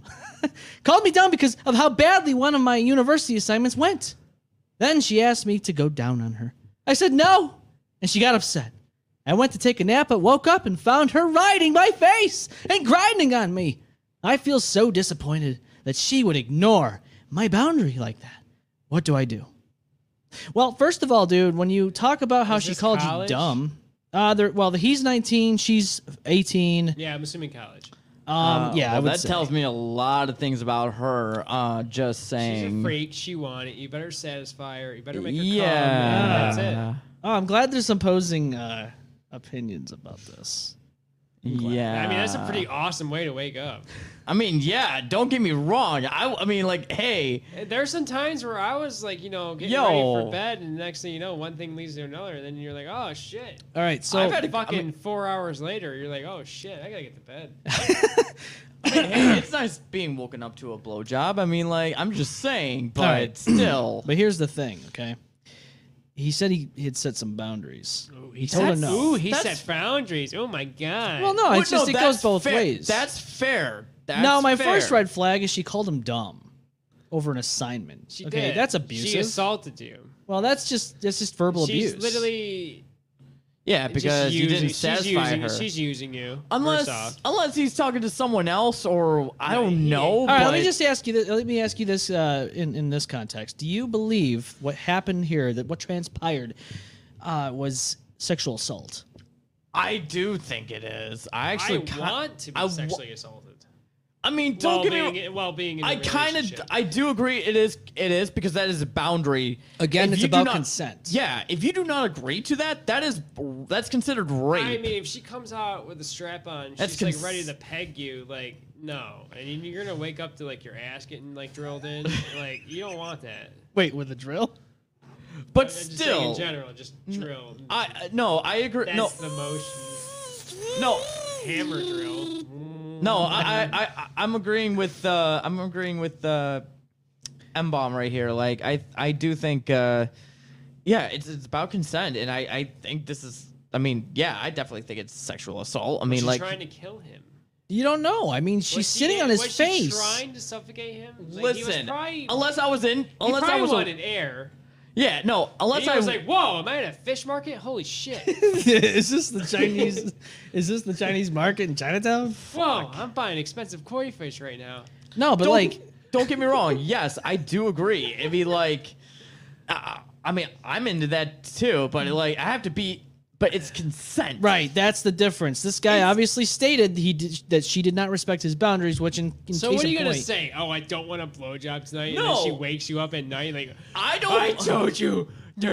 because of how badly one of my university assignments went. Then she asked me to go down on her. I said no, and she got upset. I went to take a nap, but woke up and found her riding my face and grinding on me. I feel so disappointed that she would ignore my boundary like that. What do I do? Well, first of all, dude, when you talk about how
Is
she
this
called
college?
you dumb, he's 19, she's 18.
Yeah, I'm assuming college.
I
well,
would
that
say.
tells me a lot of things about her. Just
She's
saying.
a freak. She wanted. You better satisfy her. You better make her
Yeah.
come. That's it.
Oh, I'm glad there's opposing opinions about this.
Yeah.
I mean, that's a pretty awesome way to wake up.
I mean, yeah. Don't get me wrong. I mean, like, hey.
There's some times where I was like, getting ready for bed, and the next thing you know, one thing leads to another, and then you're like, oh shit.
All right, so
I've had fucking 4 hours later, you're like, oh shit, I gotta get to bed.
Hey, it's nice being woken up to a blowjob. I mean, like, I'm just saying, but
right.
still.
But here's the thing, okay? He said he had set some boundaries. He told her no.
Ooh, he
That's-
set boundaries. Oh my god.
Well, no, it's just it goes both
fair.
ways.
That's fair. That's
no, my
fair.
first red flag is she called him dumb over an assignment.
She
okay,
did.
that's abusive.
She assaulted you.
Well, that's just verbal
She's
abuse.
literally.
Yeah, because you didn't
she's
satisfy her.
She's using you. first
Unless
off.
he's talking to someone else, or I don't know.
All right,
but
let me ask you this in this context. Do you believe what happened here, that what transpired, was sexual assault?
I do think it is. I actually
I want to be sexually assaulted.
I mean, don't get me wrong.
While being in a
I kind of,
relationship.
I do agree. It is because that is a boundary.
Again,
If
it's
you do
about
not-
consent.
Yeah, if you do not agree to that, that's considered rape.
I mean, if she comes out with a strap on,
That's
she's like
cons-
ready to peg you. Like, no, and you're gonna wake up to like your ass getting like drilled in. Like, you don't want that.
Wait, with a drill?
but
I'm just saying
still,
in general, just drill.
I agree.
That's the motion.
No,
Hammer drill.
no, I'm agreeing with M-Bomb right here. Like, I do think, yeah, it's about consent, and I think this is. I mean, yeah, I definitely think it's sexual assault. I mean,
She's
like,
trying to kill him.
You don't know. I mean, she's
Was she-
sitting on his
was
face.
She trying to suffocate him? Like, he was
listen,
probably,
unless I was in, unless
he
I
probably
was,
wanted air.
yeah, no, unless
He
I
was like, "Whoa, am I at a fish market? Holy shit!
Is this the Chinese? Is this the Chinese market in Chinatown?
Whoa, I'm buying expensive koi fish right now."
No, but
don't get me wrong. Yes, I do agree. It'd be like, I mean, I'm into that too, but like, I have to be. But it's consent.
right. That's the difference. This guy obviously stated that she did not respect his boundaries, which in
So
case
what are you
in
gonna
point-
say? Oh, I don't want a blowjob tonight. And
No.
then she wakes you up at night like,
I don't.
I told you,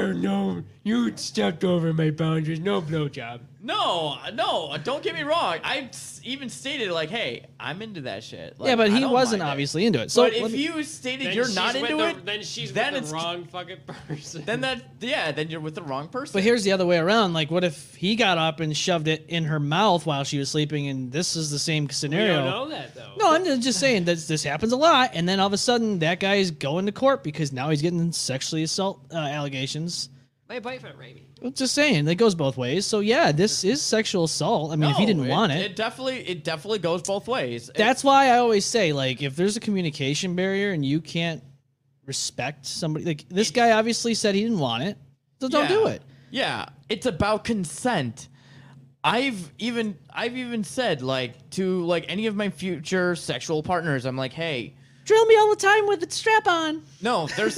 you stepped over my boundaries. No blowjob.
No, don't get me wrong. I even stated like, hey, I'm into that shit. Like,
Yeah, but
I
he
don't
wasn't
mind it.
obviously into it. So
But
let
if
me-
you stated
Then
you're
she's
not
with
into
the-
it,
then she's
then
with
it's
the wrong fucking person.
then you're with the wrong person.
But here's the other way around. Like, what if he got up and shoved it in her mouth while she was sleeping, and this is the same
We
scenario?
don't know that though.
No, I'm just saying that this happens a lot, and then all of a sudden that guy is going to court because now he's getting sexually assault allegations.
My boyfriend raped me.
Well, just saying, that goes both ways. So yeah, this is sexual assault. I mean, if he didn't want it,
it definitely goes both ways.
that's why I always say, like, if there's a communication barrier and you can't respect somebody, like this guy obviously said he didn't want it, so don't do it.
Yeah, it's about consent. I've even said like to like any of my future sexual partners, I'm like, hey,
Drill me all the time with the strap on.
no, there's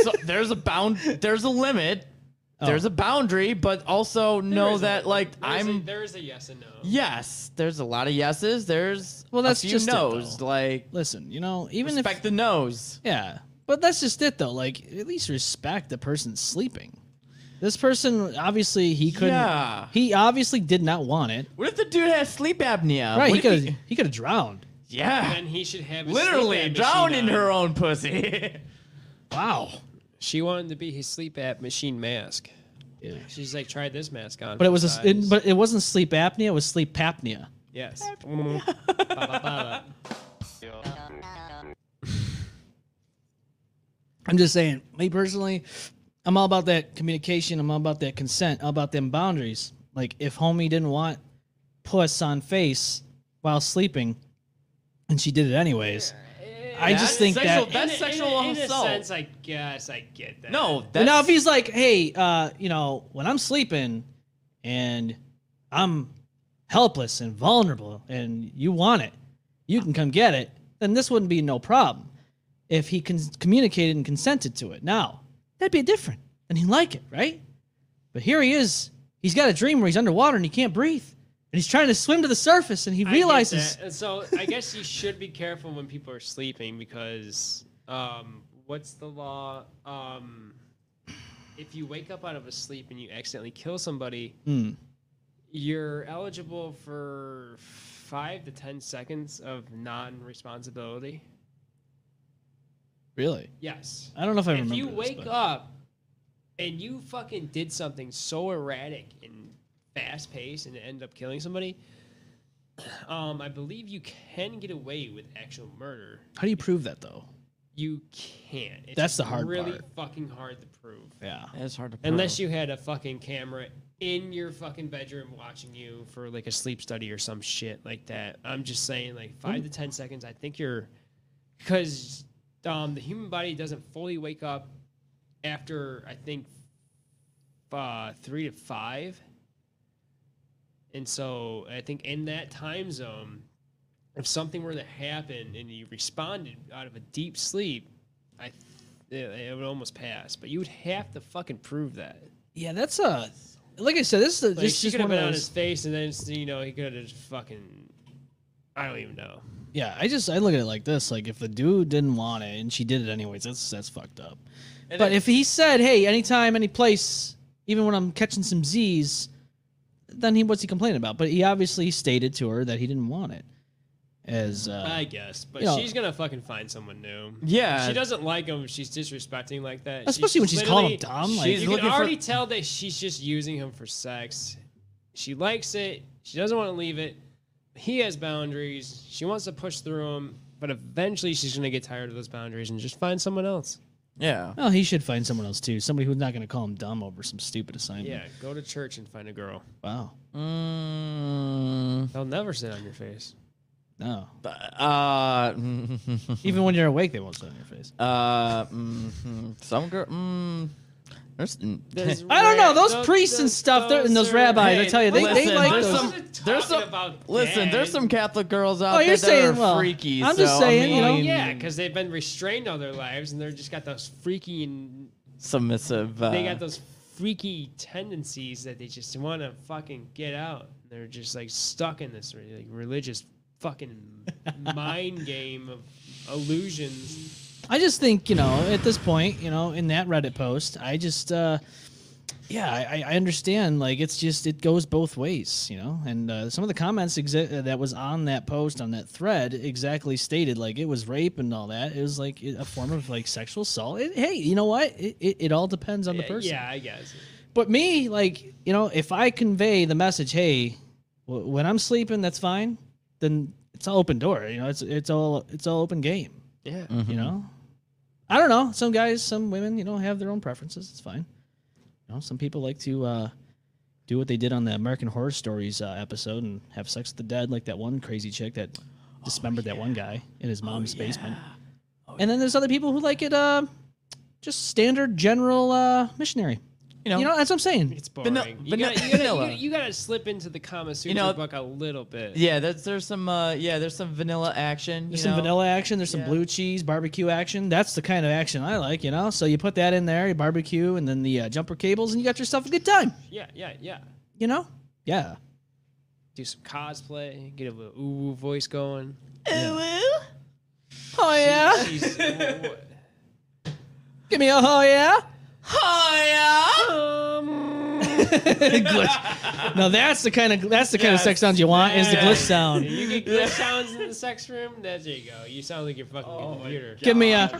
a limit. There's a boundary, but also know that like
There's a yes and no.
yes, there's a lot of yeses. There's
that's
a few
just it,
no's.
though.
Like
Listen, even
respect the no's.
yeah, but that's just it though. Like, at least respect the person sleeping. This person obviously he couldn't.
Yeah.
He obviously did not want it.
What if the dude has sleep apnea?
Right?
What if
He could have drowned.
yeah,
Then he should have his
literally
sleep app
drown
machine
in
on.
her own pussy.
Wow.
She wanted to be his sleep app machine mask. Yeah. She's like, try this mask on.
But it
for
was
size."
but it wasn't sleep apnea. It was sleep apnea.
Yes.
I'm just saying, me personally, I'm all about that communication. I'm all about that consent. All about them boundaries. Like, if homie didn't want puss on face while sleeping, and she did it anyways, I just think
sexual-
that.
that's sexual
in
assault.
a sense, I guess I get that.
No,
But now if he's like, hey, when I'm sleeping and I'm helpless and vulnerable and you want it, you can come get it, then this wouldn't be no problem. If he communicated and consented to it. Now, that'd be different. And he'd like it, right? But here he is. He's got a dream where he's underwater and he can't breathe. And he's trying to swim to the surface and he
I get
realizes.
that. And so I guess you should be careful when people are sleeping because what's the law? If you wake up out of a sleep and you accidentally kill somebody, you're eligible for 5 to 10 seconds of non-responsibility.
Really?
Yes.
I don't know if I remember
If you
this,
wake
but-
up and you fucking did something so erratic and fast-paced and end up killing somebody, I believe you can get away with actual murder.
How do you prove that, though?
You can't. It's
That's the hard
really
part.
fucking hard to prove.
Yeah.
It's hard to prove.
Unless you had a fucking camera in your fucking bedroom watching you for like a sleep study or some shit like that. I'm just saying, like 5 to 10 seconds. I think you're because the human body doesn't fully wake up after I think 3 to 5, and so I think in that time zone, if something were to happen and you responded out of a deep sleep, it would almost pass. But you would have to fucking prove that.
Yeah, that's like I said, this is
Like
just
she could have
one of
been on
those.
his face, and then he could have just fucking I don't even know.
Yeah, I look at it like this: like if the dude didn't want it and she did it anyways, that's fucked up. But if he said, "Hey, anytime, any place, even when I'm catching some Z's," then what's he complaining about? But he obviously stated to her that he didn't want it. As
I guess, but
you know,
she's gonna fucking find someone new.
Yeah.
If she doesn't like him. She's disrespecting like that.
Especially when she's calling him dumb. Like,
You can already tell that she's just using him for sex. She likes it. She doesn't want to leave it. He has boundaries. She wants to push through them, but eventually she's gonna get tired of those boundaries and just find someone else.
Yeah.
Well, he should find someone else too. Somebody who's not going to call him dumb over some stupid assignment.
Yeah, go to church and find a girl.
Wow.
They'll never sit on your face.
No.
Mm-hmm.
Even when you're awake, they won't sit on your face.
Some girl.
I don't know. Those priests and stuff, and those rabbis, I tell you, they like those.
There's some Catholic girls out
Oh,
there
you're saying,
that are
well,
freaky.
I'm just saying, you know.
Yeah, because they've been restrained all their lives, and they're just got those freaky and
submissive.
They got those freaky tendencies that they just want to fucking get out. They're just like stuck in this like religious fucking mind game of illusions.
I just think, you know, at this point, you know, in that Reddit post, I just, I understand. Like, it's just, it goes both ways, you know? And some of the comments that was on that post, on that thread, exactly stated, like, it was rape and all that. It was, like, a form of, like, sexual assault. Hey, you know what? It all depends on the person.
Yeah, I guess.
But me, like, you know, if I convey the message, hey, when I'm sleeping, that's fine, then it's all open door. You know, it's all open game.
Yeah.
You know? I don't know. Some guys, some women, you know, have their own preferences. It's fine. You know, some people like to do what they did on the American Horror Stories episode and have sex with the dead, like that one crazy chick that dismembered that one guy in his mom's basement. And then there's other people who like it just standard general missionary. You know, that's what I'm saying.
It's boring. You gotta slip into the Kama Sutra book a little bit.
Yeah, there's some vanilla action.
There's some vanilla action. There's some blue cheese barbecue action. That's the kind of action I like, you know. So you put that in there, you barbecue, and then the jumper cables, and you got yourself a good time.
Yeah.
You know? Yeah.
Do some cosplay. Get a little ooh voice going.
Oh yeah. Give me a oh yeah.
Oh
Glitch. No, that's the kind of sex sounds you want. Is the glitch sound?
You get glitch sounds in the sex room. There you go. You sound like your fucking computer.
Give me a.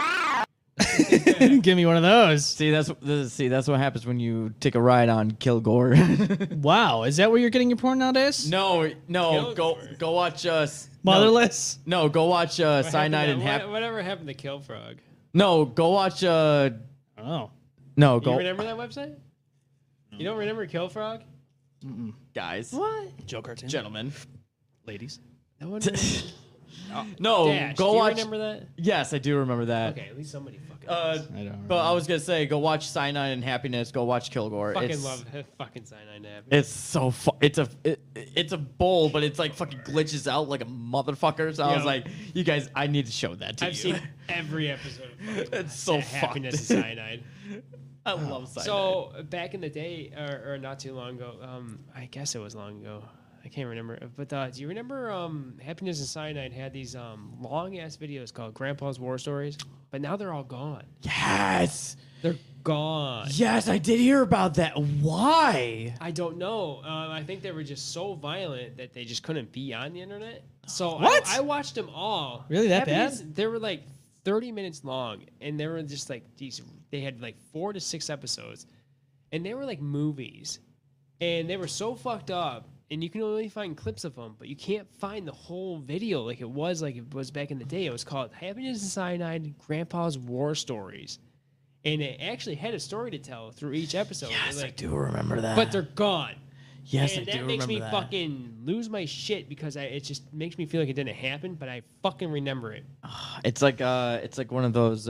Give me one of those.
See, that's what happens when you take a ride on Kilgore.
Wow, is that where you're getting your porn nowadays?
No, go watch
Motherless.
No, go watch Cyanide and
Whatever happened to Kill Frog?
No, go watch
Oh.
No,
You
go.
remember that website? You don't remember Kill Frog?
Guys.
What?
Joke cartoon.
Gentlemen.
Ladies.
No one remembers.
No,
Dash,
go
do
watch.
you remember that?
Yes, I do remember that.
Okay, at least somebody fucking
I don't remember.
But I was gonna say, go watch Cyanide and Happiness. Go watch Kilgore.
fucking love fucking Cyanide Nab.
It's so it's a bowl, but it's like fucking glitches out like a motherfucker. So I was like, you guys, I need to show that to you.
I've seen every episode of
It's so
Happiness
fucked.
and Cyanide.
I love Cyanide.
So back in the day, or not too long ago, I guess it was long ago. I can't remember. But do you remember Happiness and Cyanide had these long ass videos called Grandpa's War Stories? But now they're all gone.
Yes.
They're gone.
Yes, I did hear about that. Why?
I don't know. I think they were just so violent that they just couldn't be on the internet. So
What?
I watched them all.
Really that
Happiness,
bad?
They were like 30 minutes long, and they were just like these. They had like 4 to 6 episodes, and they were like movies, and they were so fucked up. And you can only find clips of them, but you can't find the whole video like it was back in the day. It was called Happiness and Cyanide, Grandpa's War Stories. And it actually had a story to tell through each episode.
Yes, I do remember that.
But they're gone.
Yes,
and
I do
that makes
remember
me
that.
fucking lose my shit because it just makes me feel like it didn't happen, but I fucking remember it.
It's like one of those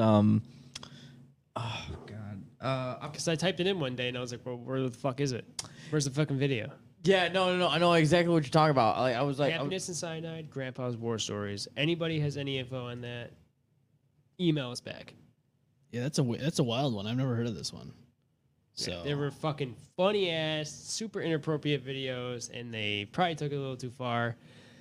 Because I typed it in one day and I was like, well, where the fuck is it? Where's the fucking video?
Yeah, no, I know exactly what you're talking about. I was like,
Happiness and Cyanide, Grandpa's War Stories. Anybody has any info on that? Email us back.
Yeah, that's a wild one. I've never heard of this one. So
Yeah, they were fucking funny ass, super inappropriate videos, and they probably took it a little too far.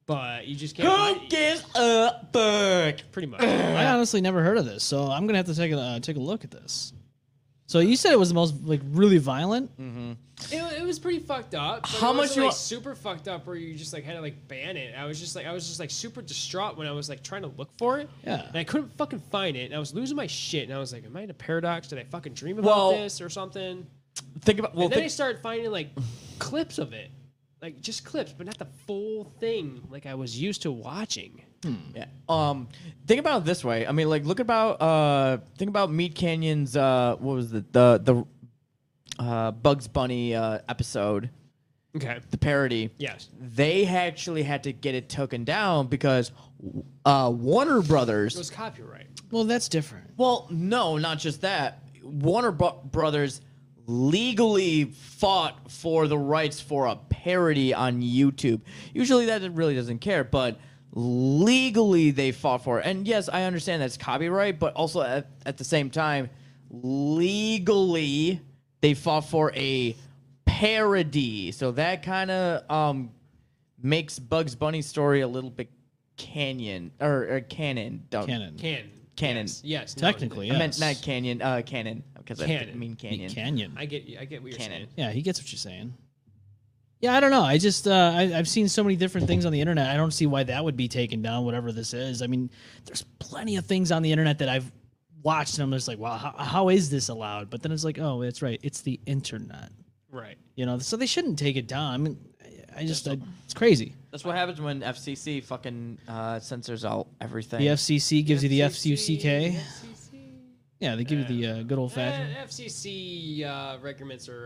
but you just can't.
Who gives a fuck?
Pretty much.
I honestly never heard of this, so I'm gonna have to take a look at this. So you said it was the most like really violent.
It was pretty fucked up. But
How
it
much
wasn't,
you
like
want-
super fucked up where you just like had to like ban it. I was just like super distraught when I was like trying to look for it.
Yeah.
And I couldn't fucking find it. And I was losing my shit. And I was like, am I in a paradox? Did I fucking dream about
Well,
this or something?
Think about
And then I started finding like clips of it. Like just clips, but not the full thing like I was used to watching.
Yeah. Think about it this way. I mean, like, think about Meat Canyon's. What was the Bugs Bunny episode?
Okay.
The parody.
Yes.
They actually had to get it taken down because Warner Brothers.
It was copyright.
Well, that's different.
Well, no, not just that. Warner Brothers legally fought for the rights for a parody on YouTube. Usually that really doesn't care, but legally they fought for it. And yes, I understand that's copyright, but also at the same time, legally they fought for a parody. So that kind of makes Bugs Bunny's story a little bit canon.
Canon.
Canon.
Yes.
Technically,
I meant
yes.
not canyon, canon. Because I
Canon.
didn't mean canyon.
Canyon.
I get what you're saying.
Yeah, he gets what you're saying. Yeah, I don't know. I just I've seen so many different things on the internet. I don't see why that would be taken down, whatever this is. I mean, there's plenty of things on the internet that I've watched and I'm just like, wow, how is this allowed? But then it's like, oh, that's right. It's the internet.
Right.
You know, so they shouldn't take it down. I mean, it's crazy.
That's what happens when FCC fucking censors out everything.
The FCC gives you the FCCK.
FCC.
Yeah, they give you the good old fashioned.
FCC regulations are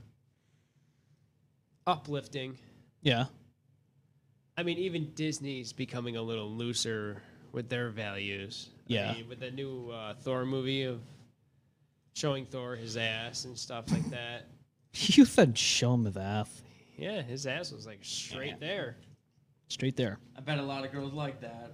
uplifting.
Yeah.
I mean, even Disney's becoming a little looser with their values.
Yeah.
I mean, with the new Thor movie of showing Thor his ass and stuff like that.
You said show him the ass.
Yeah, his ass was like straight there.
Straight there.
I bet a lot of girls like that.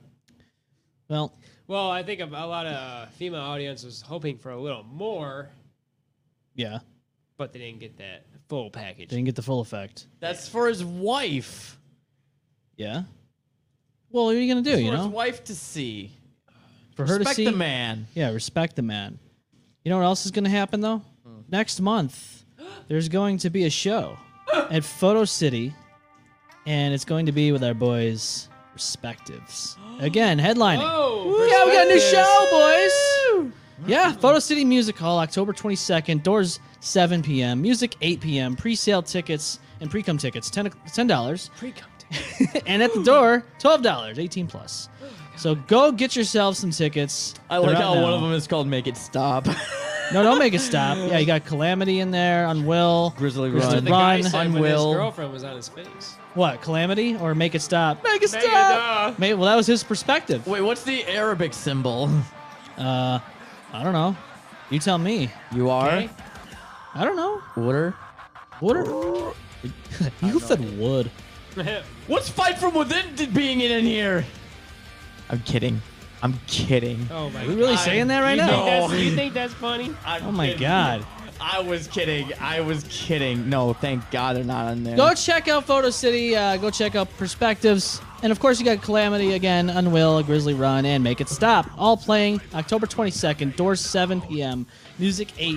Well, I think a lot of female audience was hoping for a little more,
Yeah.
but they didn't get that full package.
Didn't get the full effect.
That's for his wife.
Yeah. Well, what are you gonna do?
For
You
his
know,
wife to see.
for her to
Respect
see.
the man.
Yeah, respect the man. You know what else is gonna happen though? Next month, there's going to be a show at Photo City, and it's going to be with our boys Perspectives. Again, headlining.
Oh,
Yeah, we got a new show, boys. Yeah, Photo City Music Hall, October 22nd. Doors 7 p.m. Music 8 p.m. Pre-sale tickets and pre-cum tickets $10.
Pre-cum
And at the door $12, 18 plus. So go get yourself some tickets.
I like
They're
how
out
one
now.
of them is called Make It Stop.
No, don't make it stop. Yeah, you got Calamity in there, Unwill,
Grizzly
Grizzly
Run.
The guy
Run,
said when his
Unwill.
girlfriend was on his face.
What, Calamity or Make It Stop? Make it
Make it
stop.
stop.
Well, that was his perspective.
Wait, what's the Arabic symbol?
I don't know. You tell me.
You are?
Okay.
I don't know.
Water?
What? You said wood.
What's fight from within being in here? I'm kidding. I'm kidding.
Oh my
Are we really
God.
saying that right
You
now?
think you think that's funny?
Oh my God.
I was kidding. I was kidding. No, thank God they're not on there.
Go check out Photo City. Go check out Perspectives. And of course, you got Calamity again, Unwill, Grizzly Run, and Make It Stop. All playing October 22nd. Doors 7 p.m. Music 8.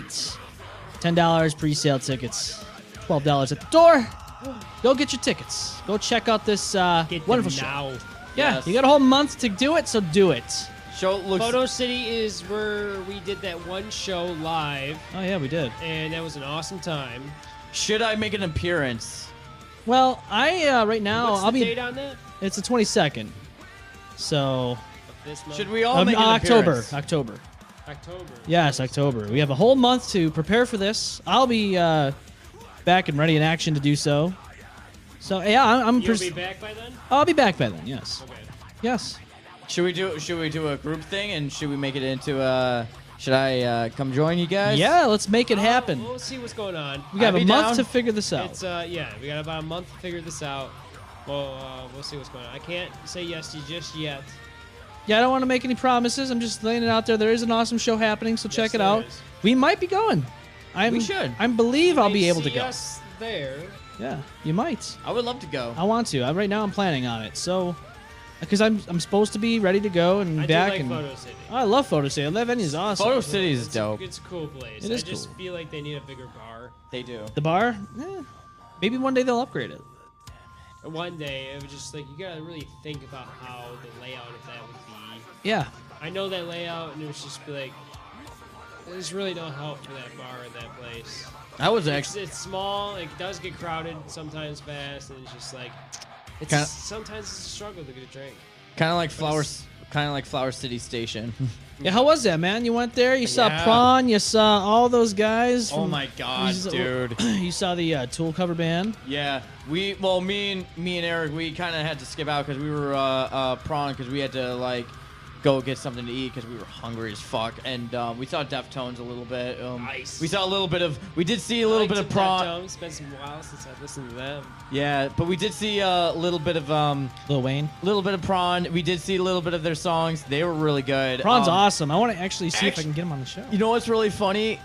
$10 pre-sale tickets. $12 at the door. Go get your tickets. Go check out this
Get
wonderful
them
show.
now.
Yeah,
Yes.
you got a whole month to do it, so do it.
Show looks.
Photo City is where we did that one show live,
Oh yeah, we did.
and that was an awesome time.
Should I make an appearance?
Well, I right now
What's
I'll
the
be.
date on that?
It's the 22nd. So
Of this month?
Should we all make an
October.
appearance?
October.
October.
Yes, October. We have a whole month to prepare for this. I'll be back and ready in action to do so. So yeah, I'm.
You'll be back by then?
I'll be back by then. Yes.
Okay.
Yes.
Should we do a group thing and should we make it into a? Should I come join you guys?
Yeah, let's make it happen.
We'll see what's going on.
We got
I'd
a
be
month
down.
to figure this out.
It's yeah, we got about a month to figure this out. Well, we'll see what's going on. I can't say yes to you just yet.
Yeah, I don't want to make any promises. I'm just laying it out there. There is an awesome show happening, so check it
there
out.
is.
We might be going.
We should.
I believe I'll be
You
able to
see
go.
us there.
Yeah, you might.
I would love to go.
I want to. Right now, I'm planning on it. So, because I'm supposed to be ready to go and
I
back.
do like
and
Photo City.
Oh, I love Photo City. That venue is awesome.
Photo City is dope.
It's a cool place.
It is
I just
cool.
feel like they need a bigger bar.
They do.
The bar? Maybe one day they'll upgrade it.
One day, it was just like, you gotta really think about how the layout of that would be.
Yeah.
I know that layout, and it was just be like, there's really no help for that bar in that place.
I was actually.
It's small. It does get crowded sometimes fast, and it's just like, sometimes it's a struggle to get a drink.
Kind of like Flower City Station.
Yeah, how was that, man? You went there, you saw
Yeah.
Prawn, you saw all those guys.
Oh my God, dude!
You saw the Tool cover band.
Yeah, me and Eric, we kind of had to skip out because we were Prawn because we had to like go get something to eat because we were hungry as fuck, and we saw Deftones a little bit.
Nice.
We saw a little bit of. We did see a little bit of Prawn.
It's been some while since I've listened to them.
Yeah, but we did see a little bit of
Lil Wayne.
little bit of Prawn. We did see a little bit of their songs. They were really good.
Prawn's awesome. I want to actually see if I can get him on the show.
You know what's really funny?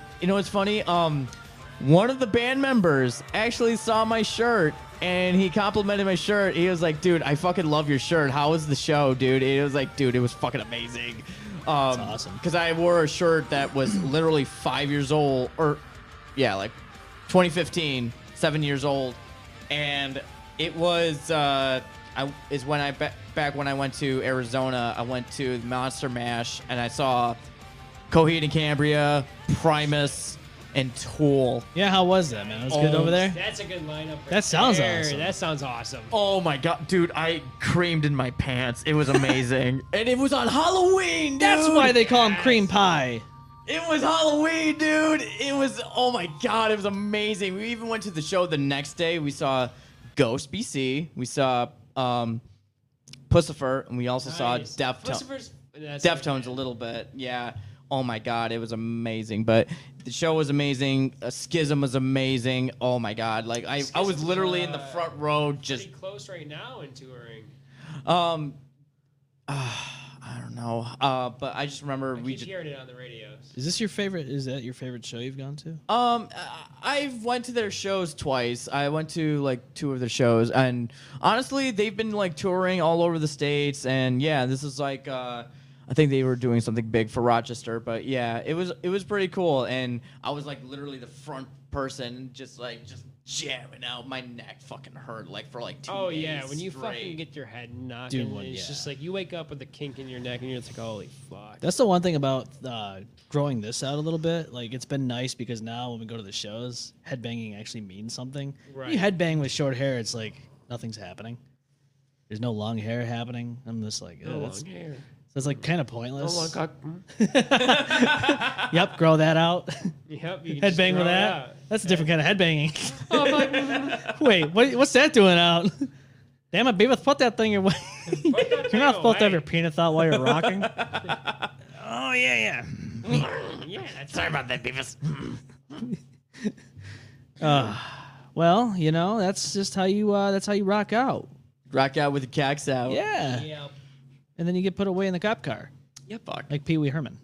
One of the band members actually saw my shirt and he complimented my shirt. He was like, "Dude, I fucking love your shirt. How was the show, dude?" It was like, "Dude, it was fucking amazing."
That's awesome.
Because I wore a shirt that was literally 5 years old, or yeah, like 2015, 7 years old, and it was is when back when I went to Arizona. I went to Monster Mash and I saw Coheed and Cambria, Primus, and Tool.
Yeah, how was that, man? It was good over there?
That's a good lineup. Right
That sounds
there.
awesome.
That sounds awesome.
Oh my God, dude, I creamed in my pants. It was amazing. And it was on Halloween, dude.
That's why they call him cream pie.
It was Halloween, dude. It was, oh my God, it was amazing. We even went to the show the next day. We saw Ghost BC. We saw Pussifer, and we also saw Deftones a little bit. Yeah. Oh my God, it was amazing. But the show was amazing. Schism was amazing. Oh my God, like I was literally in the front row, just
pretty close right now in touring.
I don't know. But I just remember
I keep hearing it on the radios.
Is this your favorite? Is that your favorite show you've gone to?
I've went to their shows twice. I went to like 2 of their shows, and honestly, they've been like touring all over the States. And yeah, this is like I think they were doing something big for Rochester, but yeah, it was pretty cool. And I was like literally the front person, just jamming out. My neck fucking hurt like for like 2 days.
Oh yeah, when you
straight.
fucking get your head knocked, it's just like you wake up with a kink in your neck, and you're just like, holy fuck.
That's the one thing about growing this out a little bit. Like, it's been nice because now when we go to the shows, headbanging actually means something.
Right.
You headbang with short hair, it's like nothing's happening. There's no long hair happening. I'm just like,
No
that's,
long hair.
So it's like kind of pointless.
Oh my God.
Yep, grow that out.
Yep. You can just
Headbang
grow
with
it
that.
out.
That's a different kind of headbanging.
Oh my God.
Wait, what's that doing out? Damn it, Beavis, put that thing away. You're not supposed to have your penis out while you're rocking. Oh, yeah.
Yeah, that's
Sorry about that, Beavis.
Well, you know, that's just how you rock out.
Rock out with the cacks out.
Yeah.
Yep.
And then you get put away in the cop car.
Yeah, fuck.
Like Pee Wee Herman.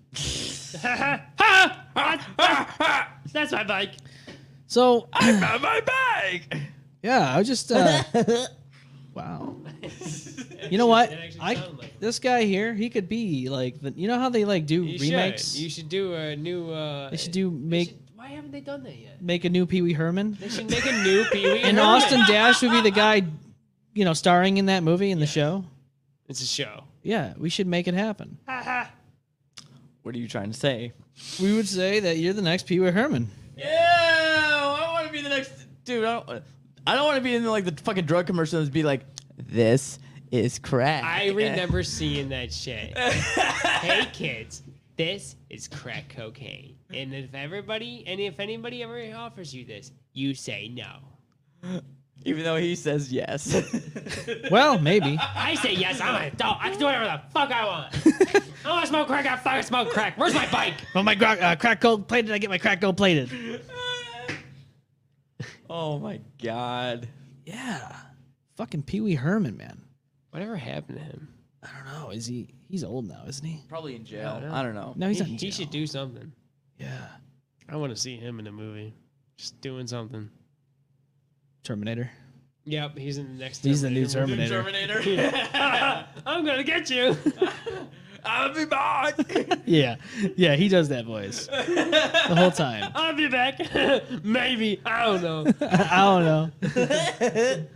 That's my bike.
So
I'm on my bike.
yeah, I was just wow. You know what?
It actually sounded like
This guy here, he could be like you know how they like do
you
remakes?
You should do a new.
They should do
Why haven't they done that yet?
make a new Pee Wee Herman.
They should make a new Pee Wee.
And Austin Dash would be the guy, you know, starring in that movie in the show.
It's a show.
Yeah, we should make it happen.
What are you trying to say?
We would say that you're the next Pee Wee Herman.
Yeah, I want to be the next dude. I don't want to be in like the fucking drug commercials and be like, "This is crack."
I remember seeing that shit. Hey kids, this is crack cocaine. And if anybody ever offers you this, you say no.
Even though he says yes.
Well, maybe.
I say yes, I'm an adult. I can do whatever the fuck I want. I want to smoke crack, I fucking smoke crack. Where's my bike?
Well, my crack gold plated. I get my crack gold plated.
Oh my God.
Yeah, fucking Pee Wee Herman, man.
Whatever happened to him?
I don't know. Is he? He's old now, isn't he?
Probably in jail. I don't know.
No, he's not. in
He
jail.
should do something.
Yeah.
I want to see him in a movie. Just doing something.
Terminator.
Yep, he's in the next.
He's the new
Terminator. I'm gonna get you.
I'll be back.
Yeah, he does that voice the whole time.
I'll be back. Maybe. I don't know.
I don't know.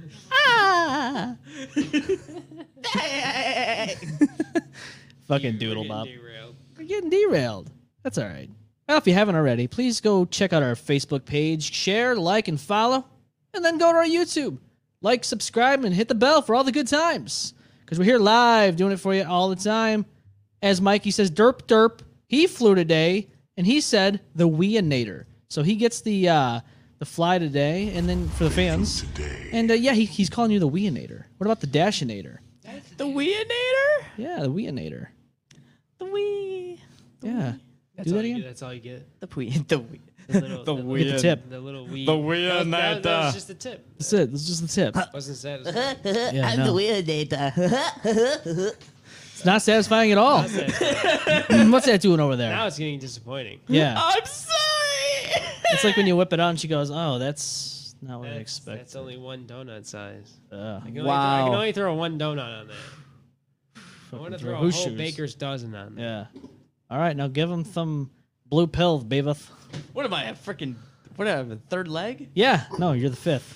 Fucking doodle
We're
bop.
getting derailed.
We're getting derailed. That's all right. Well, if you haven't already, please go check out our Facebook page, share, like, and follow, and then go to our YouTube. Like, subscribe, and hit the bell for all the good times. Because we're here live doing it for you all the time. As Mikey says, derp, derp. He flew today, and he said the Weeinator. So he gets the fly today, and then for the fans. And yeah, he's calling you the Weeinator. What about the Dashinator?
The Weeinator?
Yeah, the Weeinator.
The Wee.
Yeah.
That's
Do
all
that
you
again?
get. That's all you get.
The Wee. The Wee.
The little,
The
the
weird-
Get the tip.
The little wee.
The weird
That was just the tip.
That's it. That's just the tip.
Wasn't satisfying.
Yeah, no.
Weeinator.
It's not satisfying at all. What's that doing over there?
Now it's getting disappointing.
Yeah.
I'm sorry.
It's like when you whip it out and she goes, oh, that's not what I
That's
expected.
only one donut size.
Ugh.
I can
Wow.
only throw one donut on there. I want to
Fucking
throw a
whose
whole
shoes?
baker's dozen on there.
Yeah. All right, now give him some blue pill, Beavis.
What am I, a freaking, what am I, a third leg?
Yeah. No, you're the fifth.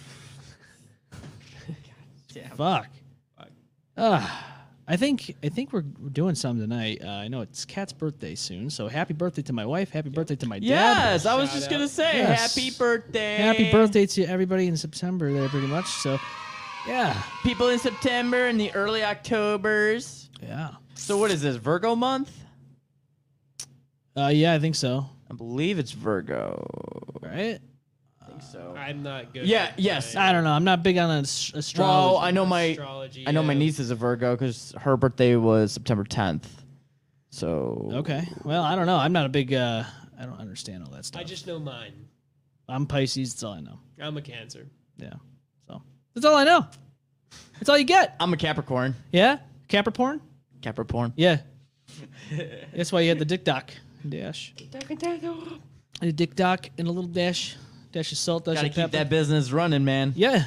Damn.
Fuck. I think we're doing something tonight. I know it's Kat's birthday soon, so happy birthday to my wife. Happy birthday to my dad.
Yes, I was
Shout
just
out.
going to say,
Yes.
happy birthday.
Happy birthday to everybody in September there, pretty much. So, yeah.
People in September and the early Octobers.
Yeah.
So what is this, Virgo month?
Yeah, I think so.
I believe it's Virgo.
Right?
I think so.
I'm not good.
Yeah,
at
yes.
my
I don't know. I'm not big on astrology.
Well, I know my
astrology.
niece is a Virgo because her birthday was September 10th. So
Okay. Well, I don't know. I'm not a big. I don't understand all that stuff.
I just know mine.
I'm Pisces. That's all I know.
I'm a Cancer.
Yeah. So that's all I know. That's all you get.
I'm a Capricorn.
Yeah. Capricorn.
Capricorn.
Yeah. That's why you had the dick doc dash. A dick doc and a little dash of salt, dash
Gotta
of
keep
pepper.
that business running, man.
Yeah.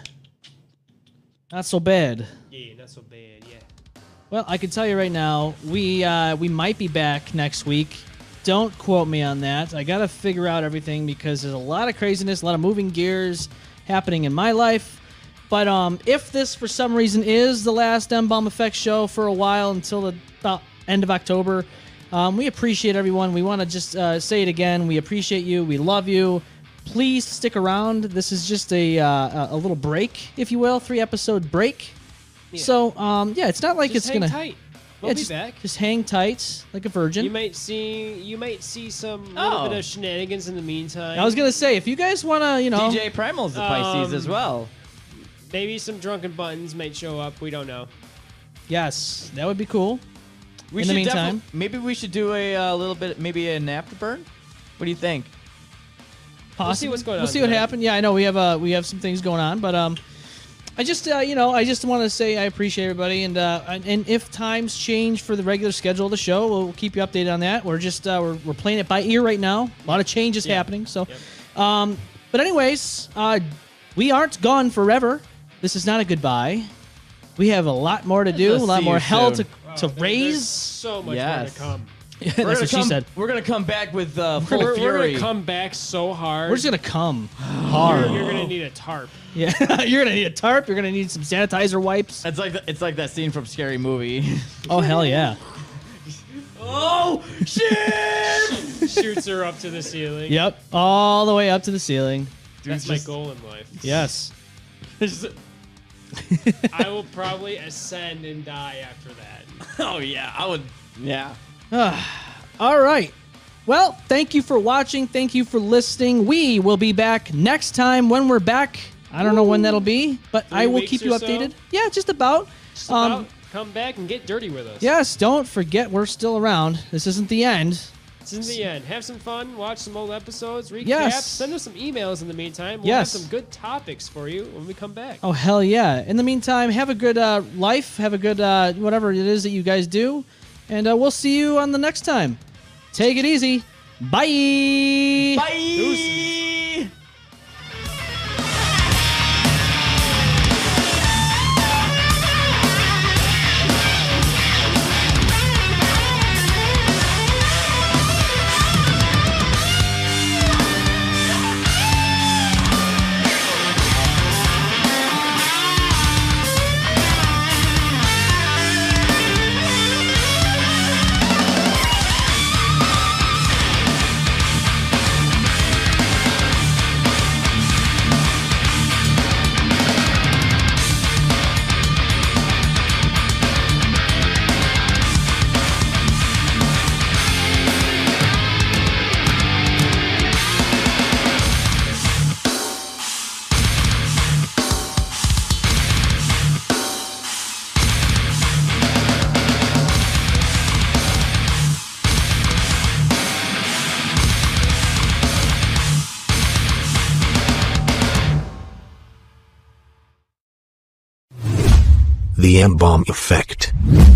Not so bad.
Yeah, not so bad. Yeah.
Well, I can tell you right now, we might be back next week. Don't quote me on that. I gotta figure out everything because there's a lot of craziness, a lot of moving gears happening in my life. But if this for some reason is the last M-Bomb Effect show for a while until the about end of October, we appreciate everyone. We want to just say it again. We appreciate you. We love you. Please stick around. This is just a little break, if you will, 3-episode break.
Yeah.
So yeah, it's not like
Just
it's
hang
gonna.
tight. We'll
Yeah,
be
just,
back.
just hang tight like a virgin.
You might see some little bit of shenanigans in the meantime.
I was gonna say, if you guys wanna,
DJ Primal's the Pisces as well.
Maybe some drunken buttons might show up. We don't know.
yes, that would be cool.
We
In the
should
meantime-
maybe we should do a little bit, maybe an afterburn. What do you think?
We'll see what's going on
We'll see what
tonight.
happened. Yeah, I know we have some things going on, but I just I just want to say I appreciate everybody, and if times change for the regular schedule of the show, we'll keep you updated on that. We're just we're playing it by ear right now. A lot of changes happening. So, but anyways, we aren't gone forever. This is not a goodbye. We have a lot more to do,
Let's
a lot
see
more
you
hell
soon.
to
There's
raise.
so much more
Yes.
to come.
That's what she said.
We're gonna come back with full
We're
fury.
gonna come back so hard.
We're just gonna come hard.
You're gonna need a tarp.
Yeah, you're gonna need a tarp. You're gonna need some sanitizer wipes.
It's like that scene from Scary Movie.
Oh hell yeah!
Oh shit!
Shoots her up to the ceiling.
Yep, all the way up to the ceiling.
That's my goal in life.
Yes.
I will probably ascend and die after that.
Oh yeah, I would. Yeah.
All right. Well, thank you for watching. Thank you for listening. We will be back next time when we're back. I don't know when that'll be, but I will
weeks
keep you
or so?
updated. Yeah, just about.
Just about come back and get dirty with us.
Yes, don't forget we're still around. This isn't the end.
It's in the end. Have some fun. Watch some old episodes. Recap.
Yes.
Send us some emails in the meantime. We'll
Yes.
have some good topics for you when we come back.
Oh, hell yeah. In the meantime, have a good life. Have a good whatever it is that you guys do. And we'll see you on the next time. Take it easy. Bye.
Bye.
The M-bomb effect.